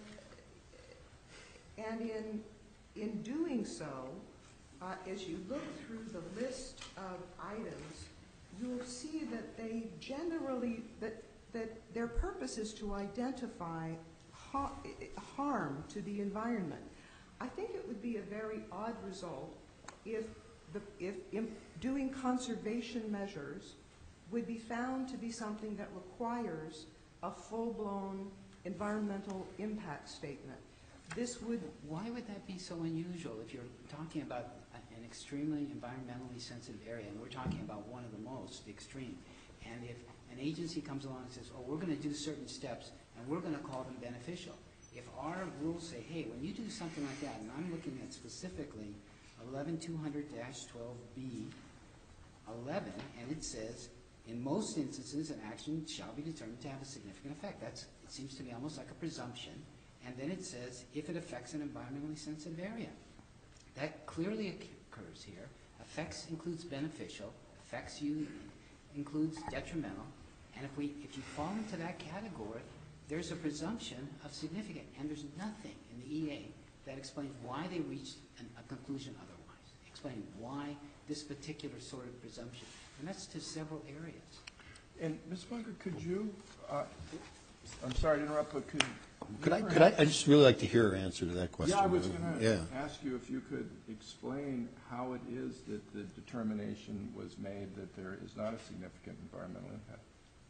and in in doing so, uh, as you look through the list of items, you'll see that they generally that that their purpose is to identify ha harm to the environment. I think it would be a very odd result if the if in doing conservation measures would be found to be something that requires a full-blown environmental impact statement. This would... Why would that be so unusual if you're talking about an extremely environmentally sensitive area, and we're talking about one of the most extreme, and if an agency comes along and says, oh, we're going to do certain steps, and we're going to call them beneficial. If our rules say, hey, when you do something like that, and I'm looking at specifically eleven two hundred dash twelve B eleven, and it says, in most instances, an action shall be determined to have a significant effect. That's, it seems to me almost like a presumption. And then it says, if it affects an environmentally sensitive area. That clearly occurs here. Effects includes beneficial. Affects you includes detrimental. And if we, if you fall into that category, there's a presumption of significant. And there's nothing in the E A that explains why they reached an, a conclusion otherwise. Explaining why this particular sort of presumption. And that's to several areas. And Miz Munger, could you, uh, I'm sorry to interrupt, but could Could I, you could I, perhaps- I'd just really like to hear her answer to that question. Yeah, I was going to Yeah. ask you if you could explain how it is that the determination was made that there is not a significant environmental impact.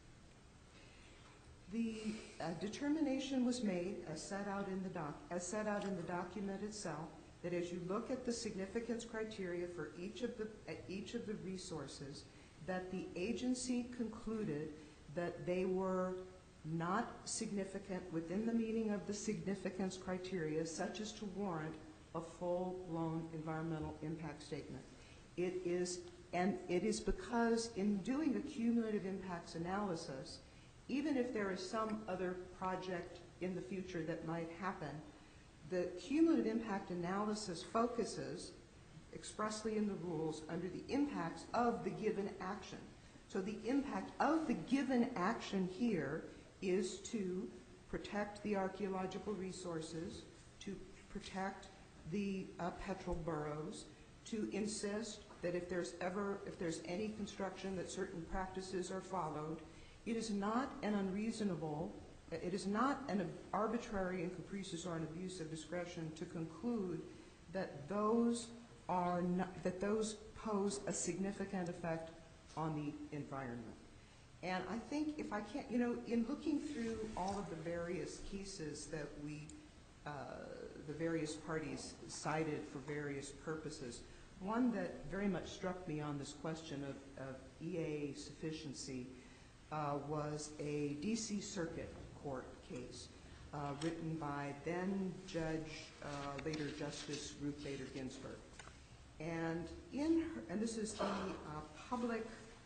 The uh, determination was made, as set out in the doc, as set out in the document itself, that as you look at the significance criteria for each of the uh, each of the resources, that the agency concluded that they were not significant within the meaning of the significance criteria, such as to warrant a full-blown environmental impact statement. It is, and it is because in doing a cumulative impacts analysis, even if there is some other project in the future that might happen, the cumulative impact analysis focuses expressly in the rules under the impacts of the given action. So the impact of the given action here is to protect the archaeological resources, to protect the uh, petrol burrows, to insist that if there's ever, if there's any construction that certain practices are followed. It is not an unreasonable, it is not an arbitrary and capricious or an abuse of discretion to conclude that those are not, that those pose a significant effect on the environment. And I think if I can't, you know, in looking through all of the various cases that we, uh, the various parties cited for various purposes, one that very much struck me on this question of, of E A sufficiency uh, was a D C Circuit Court case uh, written by then Judge, uh, later Justice Ruth Bader Ginsburg. And in her, and this is the uh, public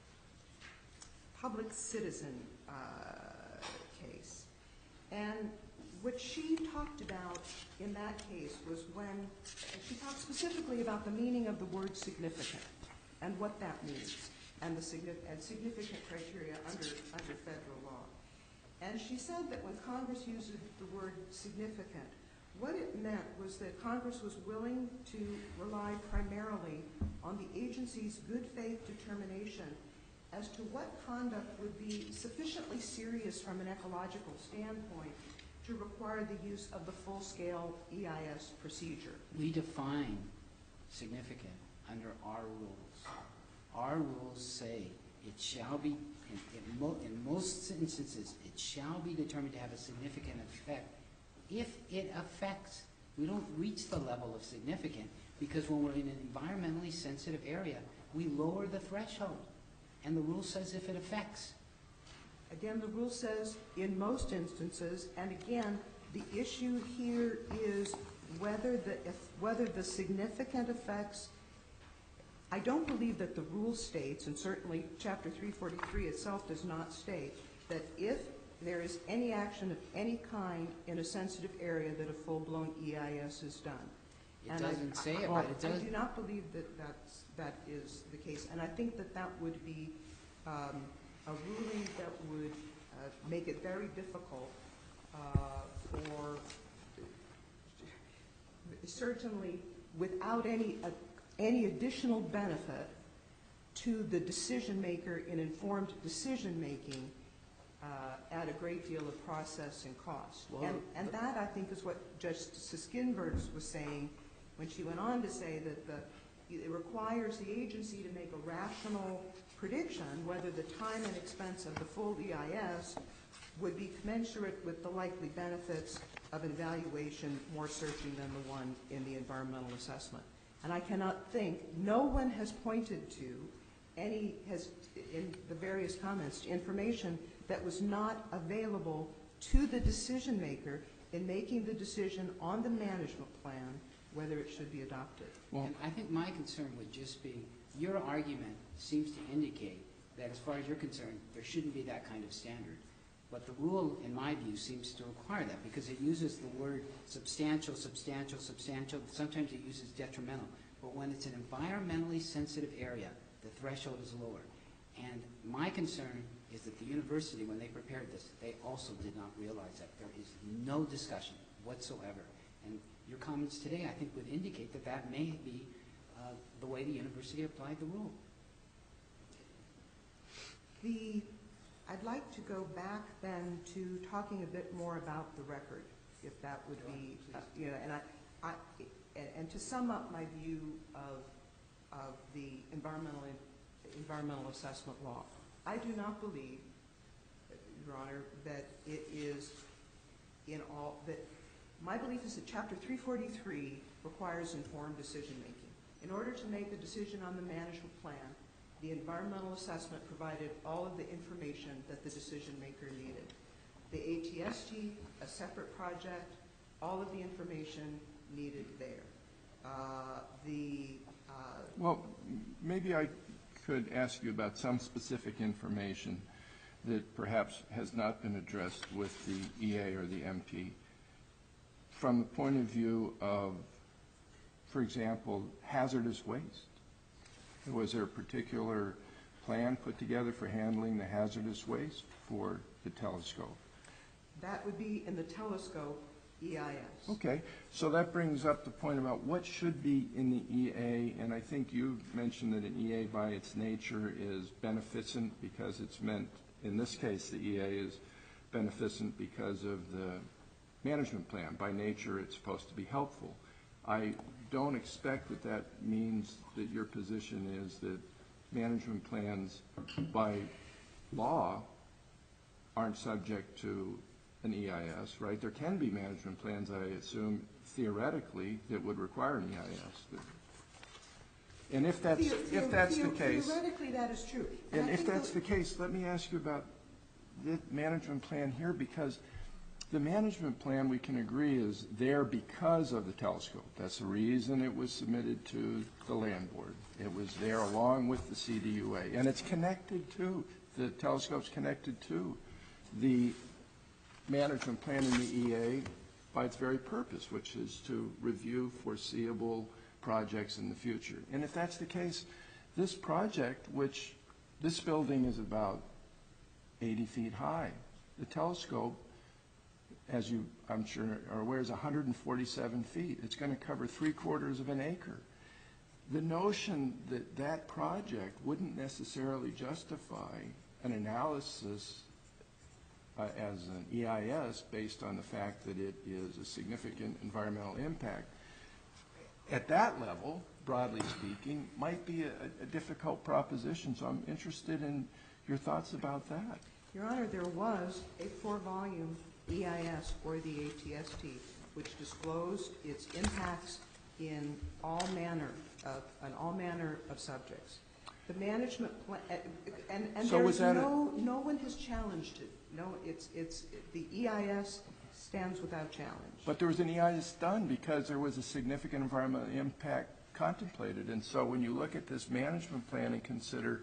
public citizen uh, case. And what she talked about in that case was when she talked specifically about the meaning of the word significant and what that means and the significant, and significant criteria under, under federal law. And she said that when Congress uses the word significant, what it meant was that Congress was willing to rely primarily on the agency's good faith determination as to what conduct would be sufficiently serious from an ecological standpoint to require the use of the full-scale E I S procedure. We define significant under our rules. Our rules say it shall be, in, in, mo in most instances, it shall be determined to have a significant effect if it affects. We don't reach the level of significant because when we're in an environmentally sensitive area, we lower the threshold. And the rule says if it affects. Again, the rule says in most instances, and again, the issue here is whether the, if, whether the significant effects, I don't believe that the rule states, and certainly Chapter three forty-three itself does not state, that if there is any action of any kind in a sensitive area that a full-blown E I S is done. It And doesn't I, say I, it, well, but it I does. do not believe that that's, that is the case. And I think that that would be um, a ruling that would uh, make it very difficult uh, for, certainly without any, uh, any additional benefit to the decision maker in informed decision making uh, at a great deal of process and cost. Well, and, and that, I think, is what Justice Ginsburg was saying when she went on to say that the, it requires the agency to make a rational prediction whether the time and expense of the full E I S would be commensurate with the likely benefits of an evaluation more searching than the one in the environmental assessment. And I cannot think, no one has pointed to any, has, in the various comments, to information that was not available to the decision maker in making the decision on the management plan whether it should be adopted. Well, and I think my concern would just be, your argument seems to indicate that as far as you're concerned, there shouldn't be that kind of standard. But the rule, in my view, seems to require that because it uses the word substantial, substantial, substantial. Sometimes it uses detrimental. But when it's an environmentally sensitive area, the threshold is lower. And my concern is that the university, when they prepared this, they also did not realize that. There is no discussion whatsoever. And your comments today, I think, would indicate that that may be uh, the way the university applied the rule. The I'd like to go back then to talking a bit more about the record, if that would be, uh, you know, and I, I and, and to sum up my view of of the environmental environmental assessment law. I do not believe, Your Honor, that it is in all that. My belief is that Chapter three forty-three requires informed decision making. In order to make a decision on the management plan, the environmental assessment provided all of the information that the decision maker needed. The A T S T, a separate project, all of the information needed there. Uh, the uh, Well, maybe I could ask you about some specific information that perhaps has not been addressed with the E A or the M P. From the point of view of, for example, hazardous waste. Was there a particular plan put together for handling the hazardous waste for the telescope? That would be in the telescope E I S. Okay, so that brings up the point about what should be in the E A, and I think you mentioned that an E A by its nature is beneficent because it's meant, in this case, the E A is beneficent because of the management plan. By nature, it's supposed to be helpful. I don't expect that that means that your position is that management plans by law aren't subject to an E I S, right? There can be management plans, I assume, theoretically, that would require an E I S. And if that's, The- if that's the the- case, Theoretically, that is true. and I if think that's the case, let me ask you about the management plan here, because the management plan, we can agree, is there because of the telescope. That's the reason it was submitted to the land board. It was there along with the C D U A. And it's connected to, the telescope's connected to the management plan in the E A by its very purpose, which is to review foreseeable projects in the future. And if that's the case, this project, which this building is about eighty feet high, the telescope, as you, I'm sure, are aware, is one hundred forty-seven feet. It's going to cover three quarters of an acre. The notion that that project wouldn't necessarily justify an analysis uh, as an E I S based on the fact that it is a significant environmental impact, at that level, broadly speaking, might be a, a difficult proposition. So I'm interested in your thoughts about that. Your Honor, there was a four-volume E I S for the A T S T, which disclosed its impacts in all manner of, on all manner of subjects. The management plan, and, and So was there's that a- no, no one has challenged it. No, it's, it's, the E I S stands without challenge. But there was an E I S done because there was a significant environmental impact contemplated. And so when you look at this management plan and consider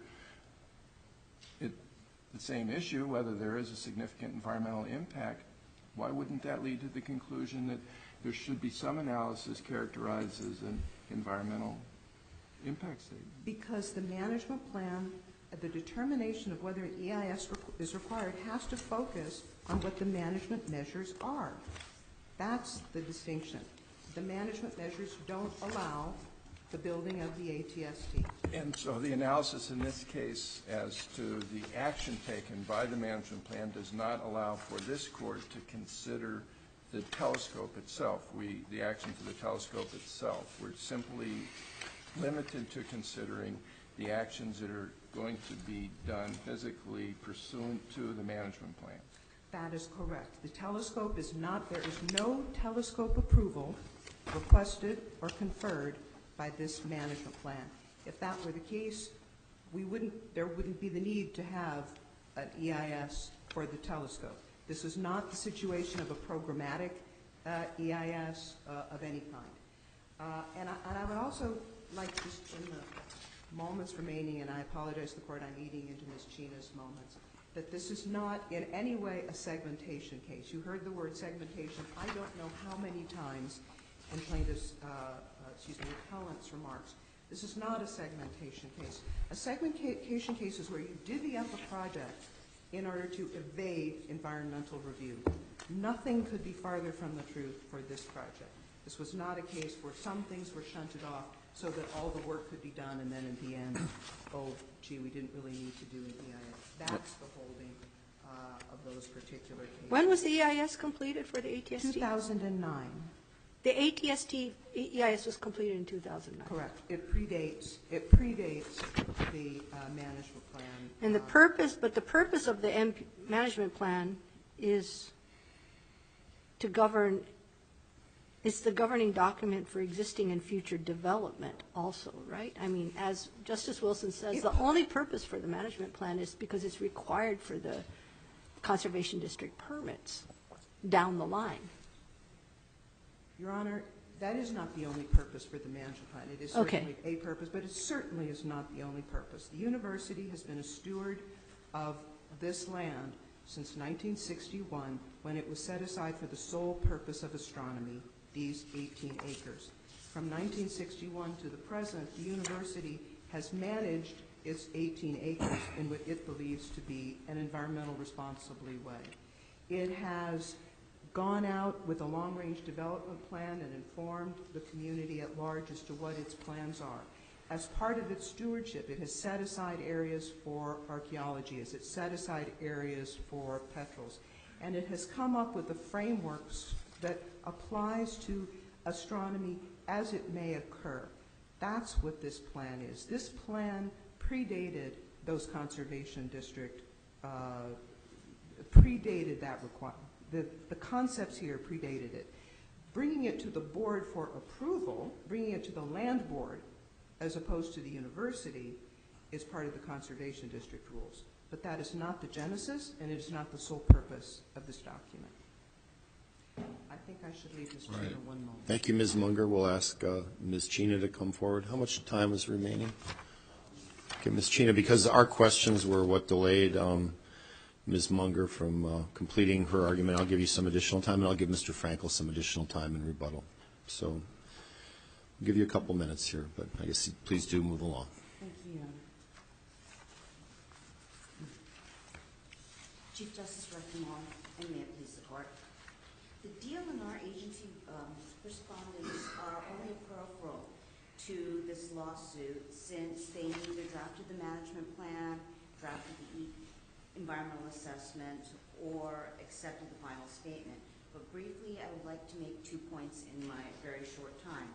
it the same issue, whether there is a significant environmental impact, why wouldn't that lead to the conclusion that there should be some analysis characterized as an environmental impact statement? Because the management plan, the determination of whether an E I S requ- is required has to focus on what the management measures are. That's the distinction. The management measures don't allow the building of the A T S T. And so the analysis in this case as to the action taken by the management plan does not allow for this court to consider the telescope itself. We, the action for the telescope itself. We're simply limited to considering the actions that are going to be done physically pursuant to the management plan. That is correct. The telescope is not, there is no telescope approval requested or conferred by this management plan. If that were the case, we wouldn't, there wouldn't be the need to have an E I S for the telescope. This is not the situation of a programmatic uh, E I S uh, of any kind. Uh, and, I, and I would also like, just in the moments remaining, and I apologize to the Court, I'm eating into Miz China's moments, that this is not in any way a segmentation case. You heard the word segmentation. I don't know how many times in plaintiff's, uh, uh, excuse me, appellant's remarks. This is not a segmentation case. A segmentation case is where you divvy up a project in order to evade environmental review. Nothing could be farther from the truth for this project. This was not a case where some things were shunted off so that all the work could be done, and then in the end, oh, gee, we didn't really need to do an E I S. That's the holding those particular cases. When was the E I S completed for the A T S T? two thousand nine. The A T S T E I S was completed in two thousand nine. Correct. It predates, it predates the uh, management plan. And the uh, purpose, but the purpose of the M P management plan is to govern, it's the governing document for existing and future development also, right? I mean, as Justice Wilson says, the only purpose for the management plan is because it's required for the conservation district permits down the line. Your Honor, that is not the only purpose for the management plan. It is Okay. certainly a purpose, but it certainly is not the only purpose. The university has been a steward of this land since nineteen sixty-one, when it was set aside for the sole purpose of astronomy, these eighteen acres. From nineteen sixty-one to the present, the university has managed its eighteen acres in what it believes to be an environmental responsibly way. It has gone out with a long-range development plan and informed the community at large as to what its plans are. As part of its stewardship, it has set aside areas for archaeology, as it set aside areas for petrels, and it has come up with the frameworks that applies to astronomy as it may occur. That's what this plan is. This plan predated those conservation district, uh, predated that requirement. The, the concepts here predated it. Bringing it to the board for approval, bringing it to the land board, as opposed to the university, is part of the conservation district rules. But that is not the genesis, and it is not the sole purpose of this document. I think I should leave Miz Chena one moment. Thank you, Miz Munger. We'll ask uh, Miz Chena to come forward. How much time is remaining? Okay, Miz Chena, because our questions were what delayed um, Miz Munger from uh, completing her argument, I'll give you some additional time, and I'll give Mister Frankel some additional time in rebuttal. So I'll give you a couple minutes here, but I guess please do move along. Thank you, Your Honor. Chief Justice Rothmore, and may it please the court. The D L N R agency um, respondents are only a peripheral to this lawsuit, since they neither drafted the management plan, drafted the environmental assessment, or accepted the final statement. But briefly, I would like to make two points in my very short time.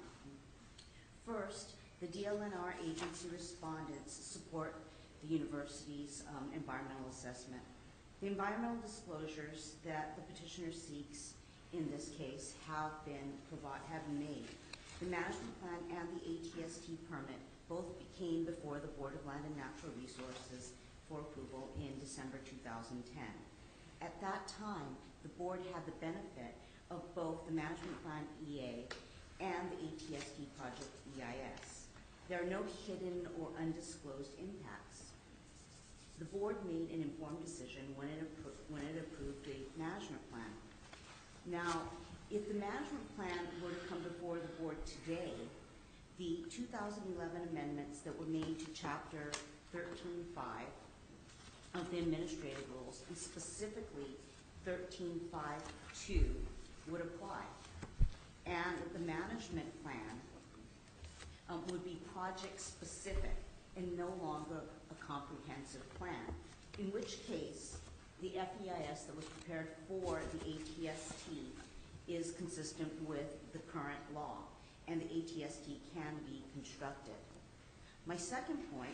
First, the D L N R agency respondents support the university's um, environmental assessment. The environmental disclosures that the petitioner seeks in this case have been provide, have been made. The management plan and the A T S T permit both came before the Board of Land and Natural Resources for approval in December two thousand ten. At that time, the board had the benefit of both the management plan E A and the A T S T project E I S. There are no hidden or undisclosed impacts. The board made an informed decision when it, appro when it approved the management plan. Now, if the management plan were to come before the board today, the two thousand eleven amendments that were made to Chapter thirteen point five of the administrative rules, and specifically thirteen point five two, would apply. And the management plan um, would be project-specific and no longer a comprehensive plan, in which case the F E I S that was prepared for the A T S T is consistent with the current law, and the A T S T can be constructed. My second point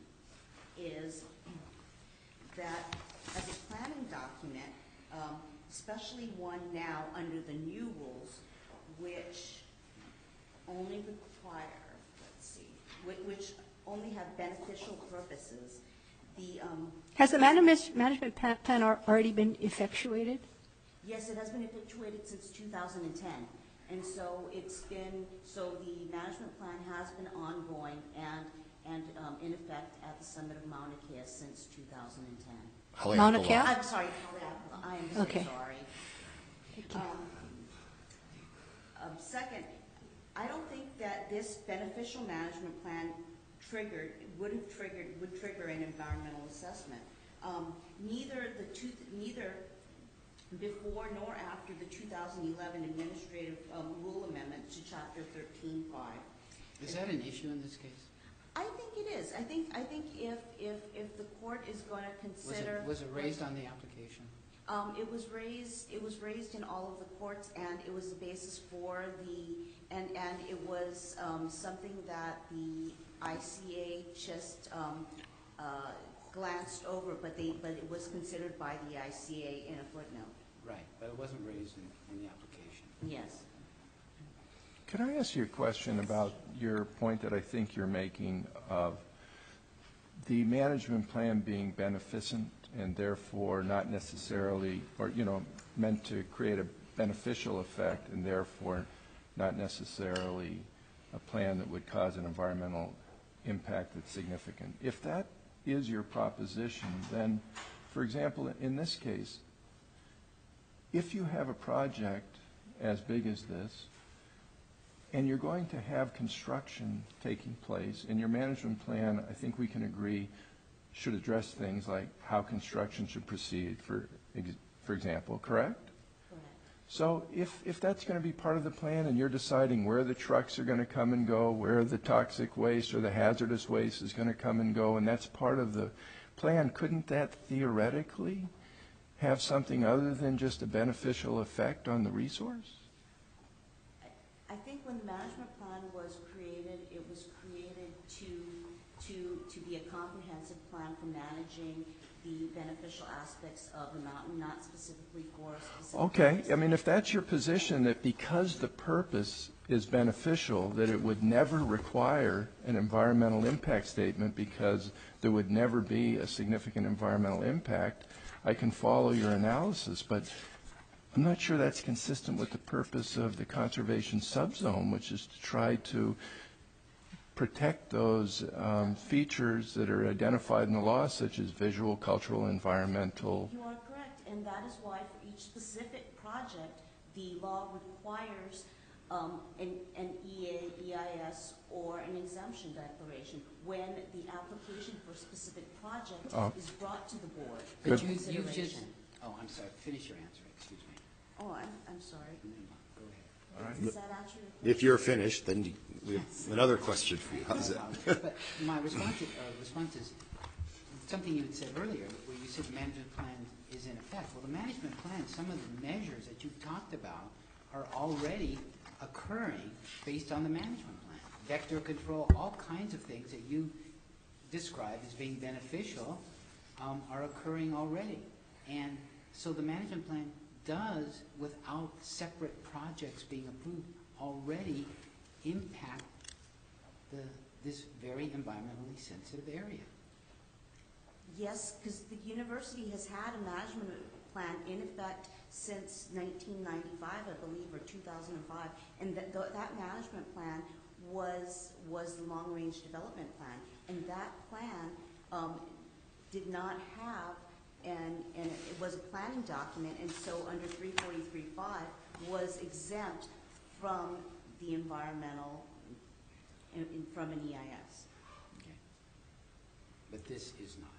is that as a planning document, um, especially one now under the new rules, which only require, let's see, which, which only have beneficial purposes, the um, Has the management management pa- plan al- already been effectuated? yes, it has been effectuated since two thousand ten, and so it's been so the management plan has been ongoing and and um, in effect at the summit of Mauna Kea since two thousand ten. Mauna Kea? I'm sorry, Haleakala. I am so Okay. sorry. Um, um, second, I don't think that this beneficial management plan triggered would have triggered would trigger an environmental assessment. Um, neither the two, neither before nor after the two thousand eleven administrative um, rule amendment to Chapter thirteen point five. Is that an issue in this case? I think it is. I think I think if if if the court is going to Was consider it, was it raised on the application? Um, it was raised, it was raised in all of the courts, and it was the basis for the, and, and it was, um, something that the I C A just, um, uh, glanced over, but they, but it was considered by the I C A in a footnote. Right, but it wasn't raised in, in the application. Yes. Could I ask you a question about your point that I think you're making of the management plan being beneficent and therefore not necessarily, or, you know, meant to create a beneficial effect and therefore not necessarily a plan that would cause an environmental impact that's significant? If that is your proposition, then, for example, in this case, if you have a project as big as this, and you're going to have construction taking place, and your management plan, I think we can agree, should address things like how construction should proceed, for, ex for example, correct? Correct. So if, if that's going to be part of the plan and you're deciding where the trucks are going to come and go, where the toxic waste or the hazardous waste is going to come and go, and that's part of the plan, couldn't that theoretically have something other than just a beneficial effect on the resource? I think when the management plan was created, it was created to, to, to be a comprehensive plan for managing the beneficial aspects of the mountain, not specifically for a specific Okay, purpose. I mean, if that's your position, that because the purpose is beneficial, that it would never require an environmental impact statement because there would never be a significant environmental impact, I can follow your analysis, but I'm not sure that's consistent with the purpose of the conservation subzone, which is to try to protect those um, features that are identified in the law, such as visual, cultural, environmental. You are correct, and that is why for each specific project, the law requires um, an, an E A, E I S, or an exemption declaration when the application for a specific project Oh. is brought to the board for But you, you consideration. just, oh, I'm sorry, finish your answer, excuse me. Oh, I'm, I'm sorry. Go ahead. Does that answer your question? If you're finished, then you- we have another question for you. How's that? Um, But my response, is- uh, response is something you had said earlier, where you said the management plan is in effect. Well, the management plan, some of the measures that you've talked about are already occurring based on the management plan. Vector control, all kinds of things that you described as being beneficial um, are occurring already. And so the management plan does, without separate projects being approved, already impact the, this very environmentally sensitive area. Yes, because the university has had a management plan in effect since nineteen ninety-five, I believe, or two thousand five, and that, that management plan was, was the long-range development plan, and that plan um, did not have, and, and it was a planning document, and so under three forty-three point five was exempt from the environmental, in, in, from an E I S. Okay. But this is not.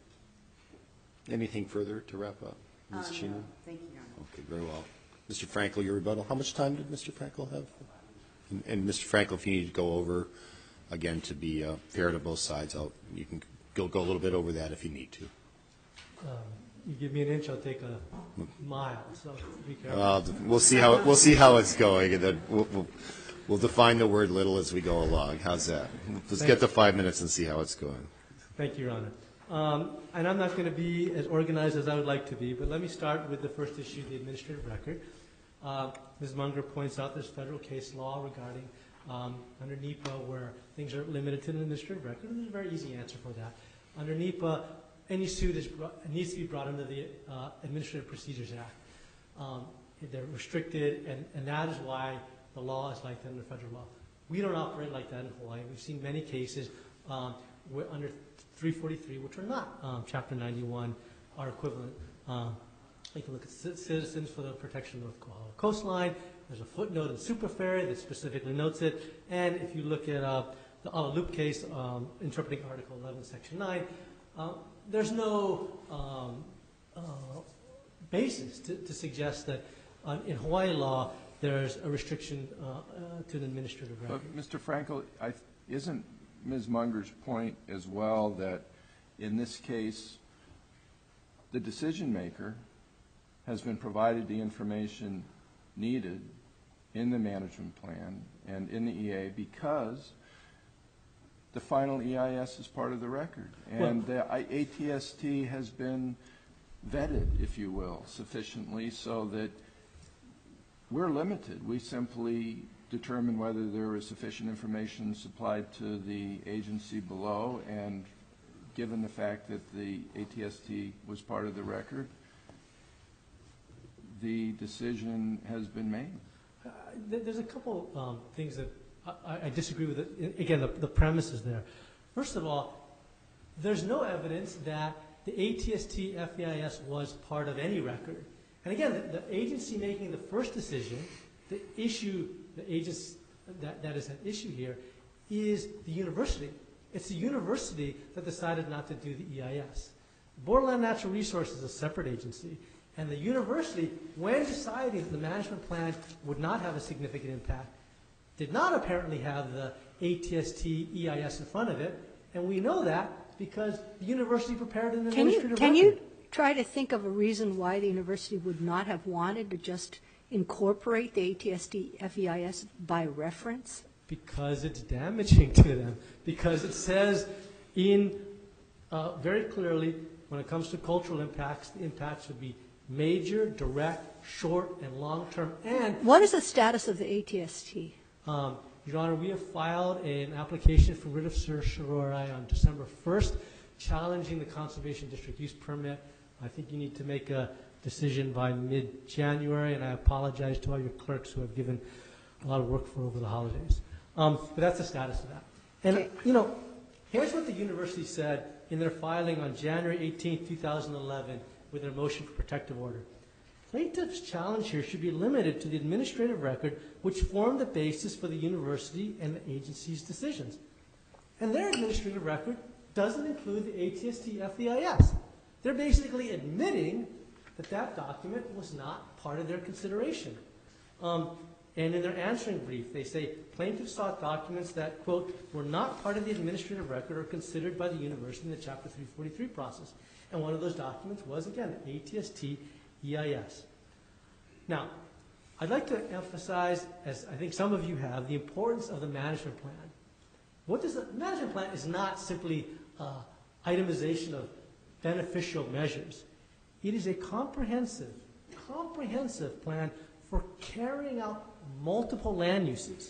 Anything further to wrap up, Miz Uh, no. Chino? Thank you, Your Honor. Okay, very well. Mister Frankel, your rebuttal. How much time did Mister Frankel have? And, and Mister Frankel, if you need to go over, again, to be uh, fair to both sides, I'll, you can go, go a little bit over that if you need to. Um, You give me an inch, I'll take a mile, so be careful. Uh, we'll see how we'll see how it's going, and then we'll, we'll, we'll define the word "little" as we go along. How's that? Let's get to five minutes and see how it's going. Thank you, Your Honor. Um, and I'm not going to be as organized as I would like to be, but let me start with the first issue, the administrative record. Uh, Miz Munger points out there's federal case law regarding um, under NEPA where things are limited to the administrative record, and there's a very easy answer for that. Under NEPA, any suit is brought, needs to be brought under the uh, Administrative Procedures Act. Um, they're restricted, and, and that is why the law is like that under federal law. We don't operate like that in Hawaii. We've seen many cases um, where under three forty-three, which are not um, Chapter ninety-one, are equivalent. Um, you can look at c Citizens for the Protection of North Koala Coastline. There's a footnote in Super Ferry that specifically notes it. And if you look at uh, the Ala Loop case, um, interpreting Article eleven, Section nine, uh, there's no um, uh, basis to, to suggest that uh, in Hawaii law there's a restriction uh, uh, to an administrative record. But Mister Frankel, I, isn't Miz Munger's point as well that in this case, the decision maker has been provided the information needed in the management plan and in the E A because the final E I S is part of the record. And the A T S T has been vetted, if you will, sufficiently so that we're limited. We simply determine whether there is sufficient information supplied to the agency below, and given the fact that the A T S T was part of the record, the decision has been made. Uh, th- there's a couple um, things that I, I disagree with. It. Again, the, the premise is there. First of all, there's no evidence that the A T S T F E I S was part of any record. And again, the, the agency making the first decision, the issue, the agency that, that is at issue here, is the university. It's the university that decided not to do the E I S. Board of Land Natural Resources is a separate agency, and the university, when deciding that the management plan would not have a significant impact, did not apparently have the A T S T E I S in front of it, and we know that because the university prepared an Can you, administrative can record. you try to think of a reason why the university would not have wanted to just incorporate the A T S T F E I S by reference? Because it's damaging to them. Because it says in uh, very clearly, when it comes to cultural impacts, the impacts would be major, direct, short, and long-term. And What is the status of the A T S T? Um, Your Honor, we have filed an application for writ of certiorari on December first, challenging the Conservation District use permit. I think you need to make a decision by mid-January, and I apologize to all your clerks who have given a lot of work for over the holidays. Um, but that's the status of that. And, Okay. you know, here's what the university said in their filing on January eighteenth, two thousand eleven, with their motion for protective order. Plaintiff's challenge here should be limited to the administrative record which formed the basis for the university and the agency's decisions. And their administrative record doesn't include the A T S T F E I S. They're basically admitting that that document was not part of their consideration. Um, and in their answering brief, they say plaintiffs sought documents that, quote, were not part of the administrative record or considered by the university in the Chapter three forty-three process. And one of those documents was, again, the A T S T E I S. Now, I'd like to emphasize, as I think some of you have, the importance of the management plan. What does the management plan is not simply uh, itemization of beneficial measures. It is a comprehensive, comprehensive plan for carrying out multiple land uses.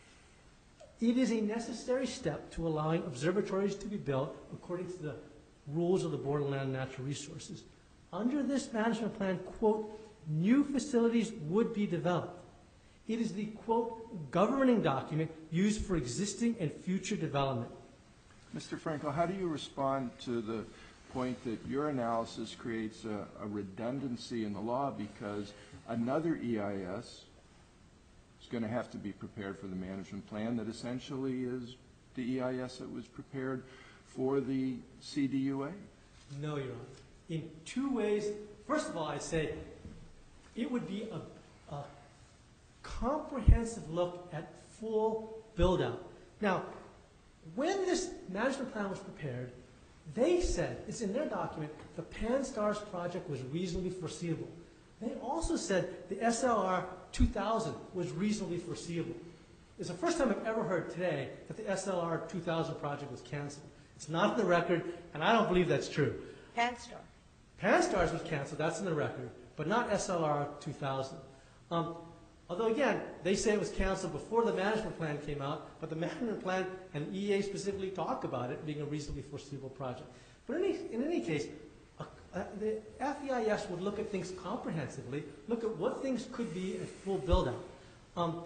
It is a necessary step to allowing observatories to be built according to the rules of the Board of Land and Natural Resources. Under this management plan, quote, new facilities would be developed. It is the, quote, governing document used for existing and future development. Mister Franco, how do you respond to the point that your analysis creates a, a redundancy in the law because another E I S is going to have to be prepared for the management plan that essentially is the E I S that was prepared for the C D U A? No, Your Honor. In two ways. First of all, I'd say it would be a, a comprehensive look at full build-out. Now, when this management plan was prepared, they said, it's in their document, the Pan-STARS project was reasonably foreseeable. They also said the S L R two thousand was reasonably foreseeable. It's the first time I've ever heard today that the S L R two thousand project was canceled. It's not in the record, and I don't believe that's true. Pan-STAR. Pan-STARS was canceled, that's in the record, but not S L R two thousand. Um, although, again, they say it was canceled before the management plan came out, but the management plan and E A specifically talk about it being a reasonably foreseeable project. But in any, in any case, uh, uh, the F E I S would look at things comprehensively, look at what things could be a full build-out. Um,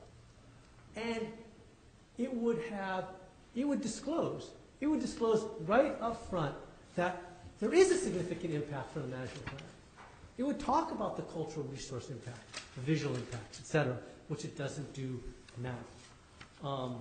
and it would have, it would disclose, it would disclose right up front that there is a significant impact from the management plan. It would talk about the cultural resource impact, the visual impacts, et cetera, which it doesn't do now. Um,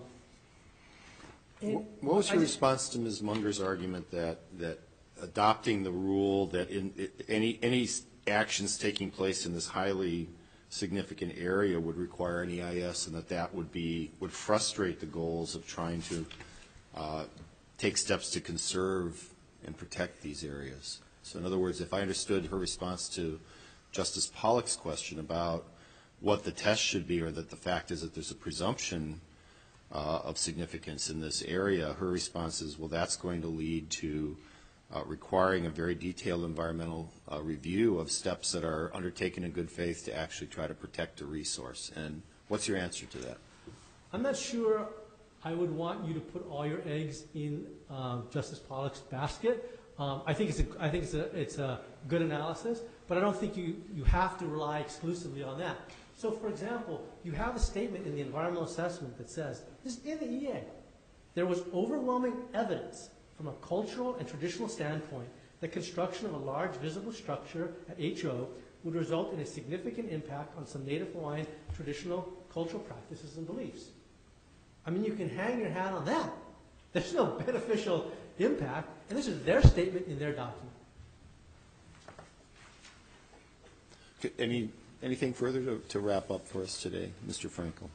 and What was your I just- response to Miz Munger's argument that, that adopting the rule that in, it- any, any actions taking place in this highly significant area would require an E I S and that that would be, would frustrate the goals of trying to uh, take steps to conserve and protect these areas? So in other words, if I understood her response to Justice Pollack's question about what the test should be, or that the fact is that there's a presumption uh, of significance in this area, her response is, well, that's going to lead to uh, requiring a very detailed environmental uh, review of steps that are undertaken in good faith to actually try to protect a resource. And what's your answer to that? I'm not sure I would want you to put all your eggs in um, Justice Pollack's basket. Um, I think it's a, I think it's a, it's a good analysis, but I don't think you, you have to rely exclusively on that. So, for example, you have a statement in the environmental assessment that says, this is in the E A, there was overwhelming evidence from a cultural and traditional standpoint that construction of a large visible structure at H O would result in a significant impact on some Native Hawaiian traditional cultural practices and beliefs. I mean, you can hang your hat on that. There's no beneficial impact, and this is their statement in their document. Any anything further to, to wrap up for us today, Mister Frankel?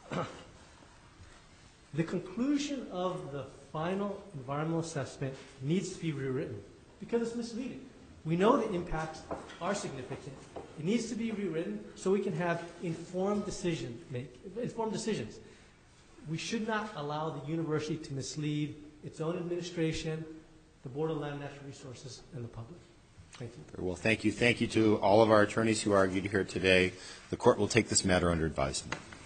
The conclusion of the final environmental assessment needs to be rewritten because it's misleading. We know the impacts are significant. It needs to be rewritten so we can have informed decision make informed decisions. We should not allow the university to mislead its own administration, the Board of Land and Natural Resources, and the public. Thank you. Very well, thank you. Thank you to all of our attorneys who argued here today. The court will take this matter under advisement.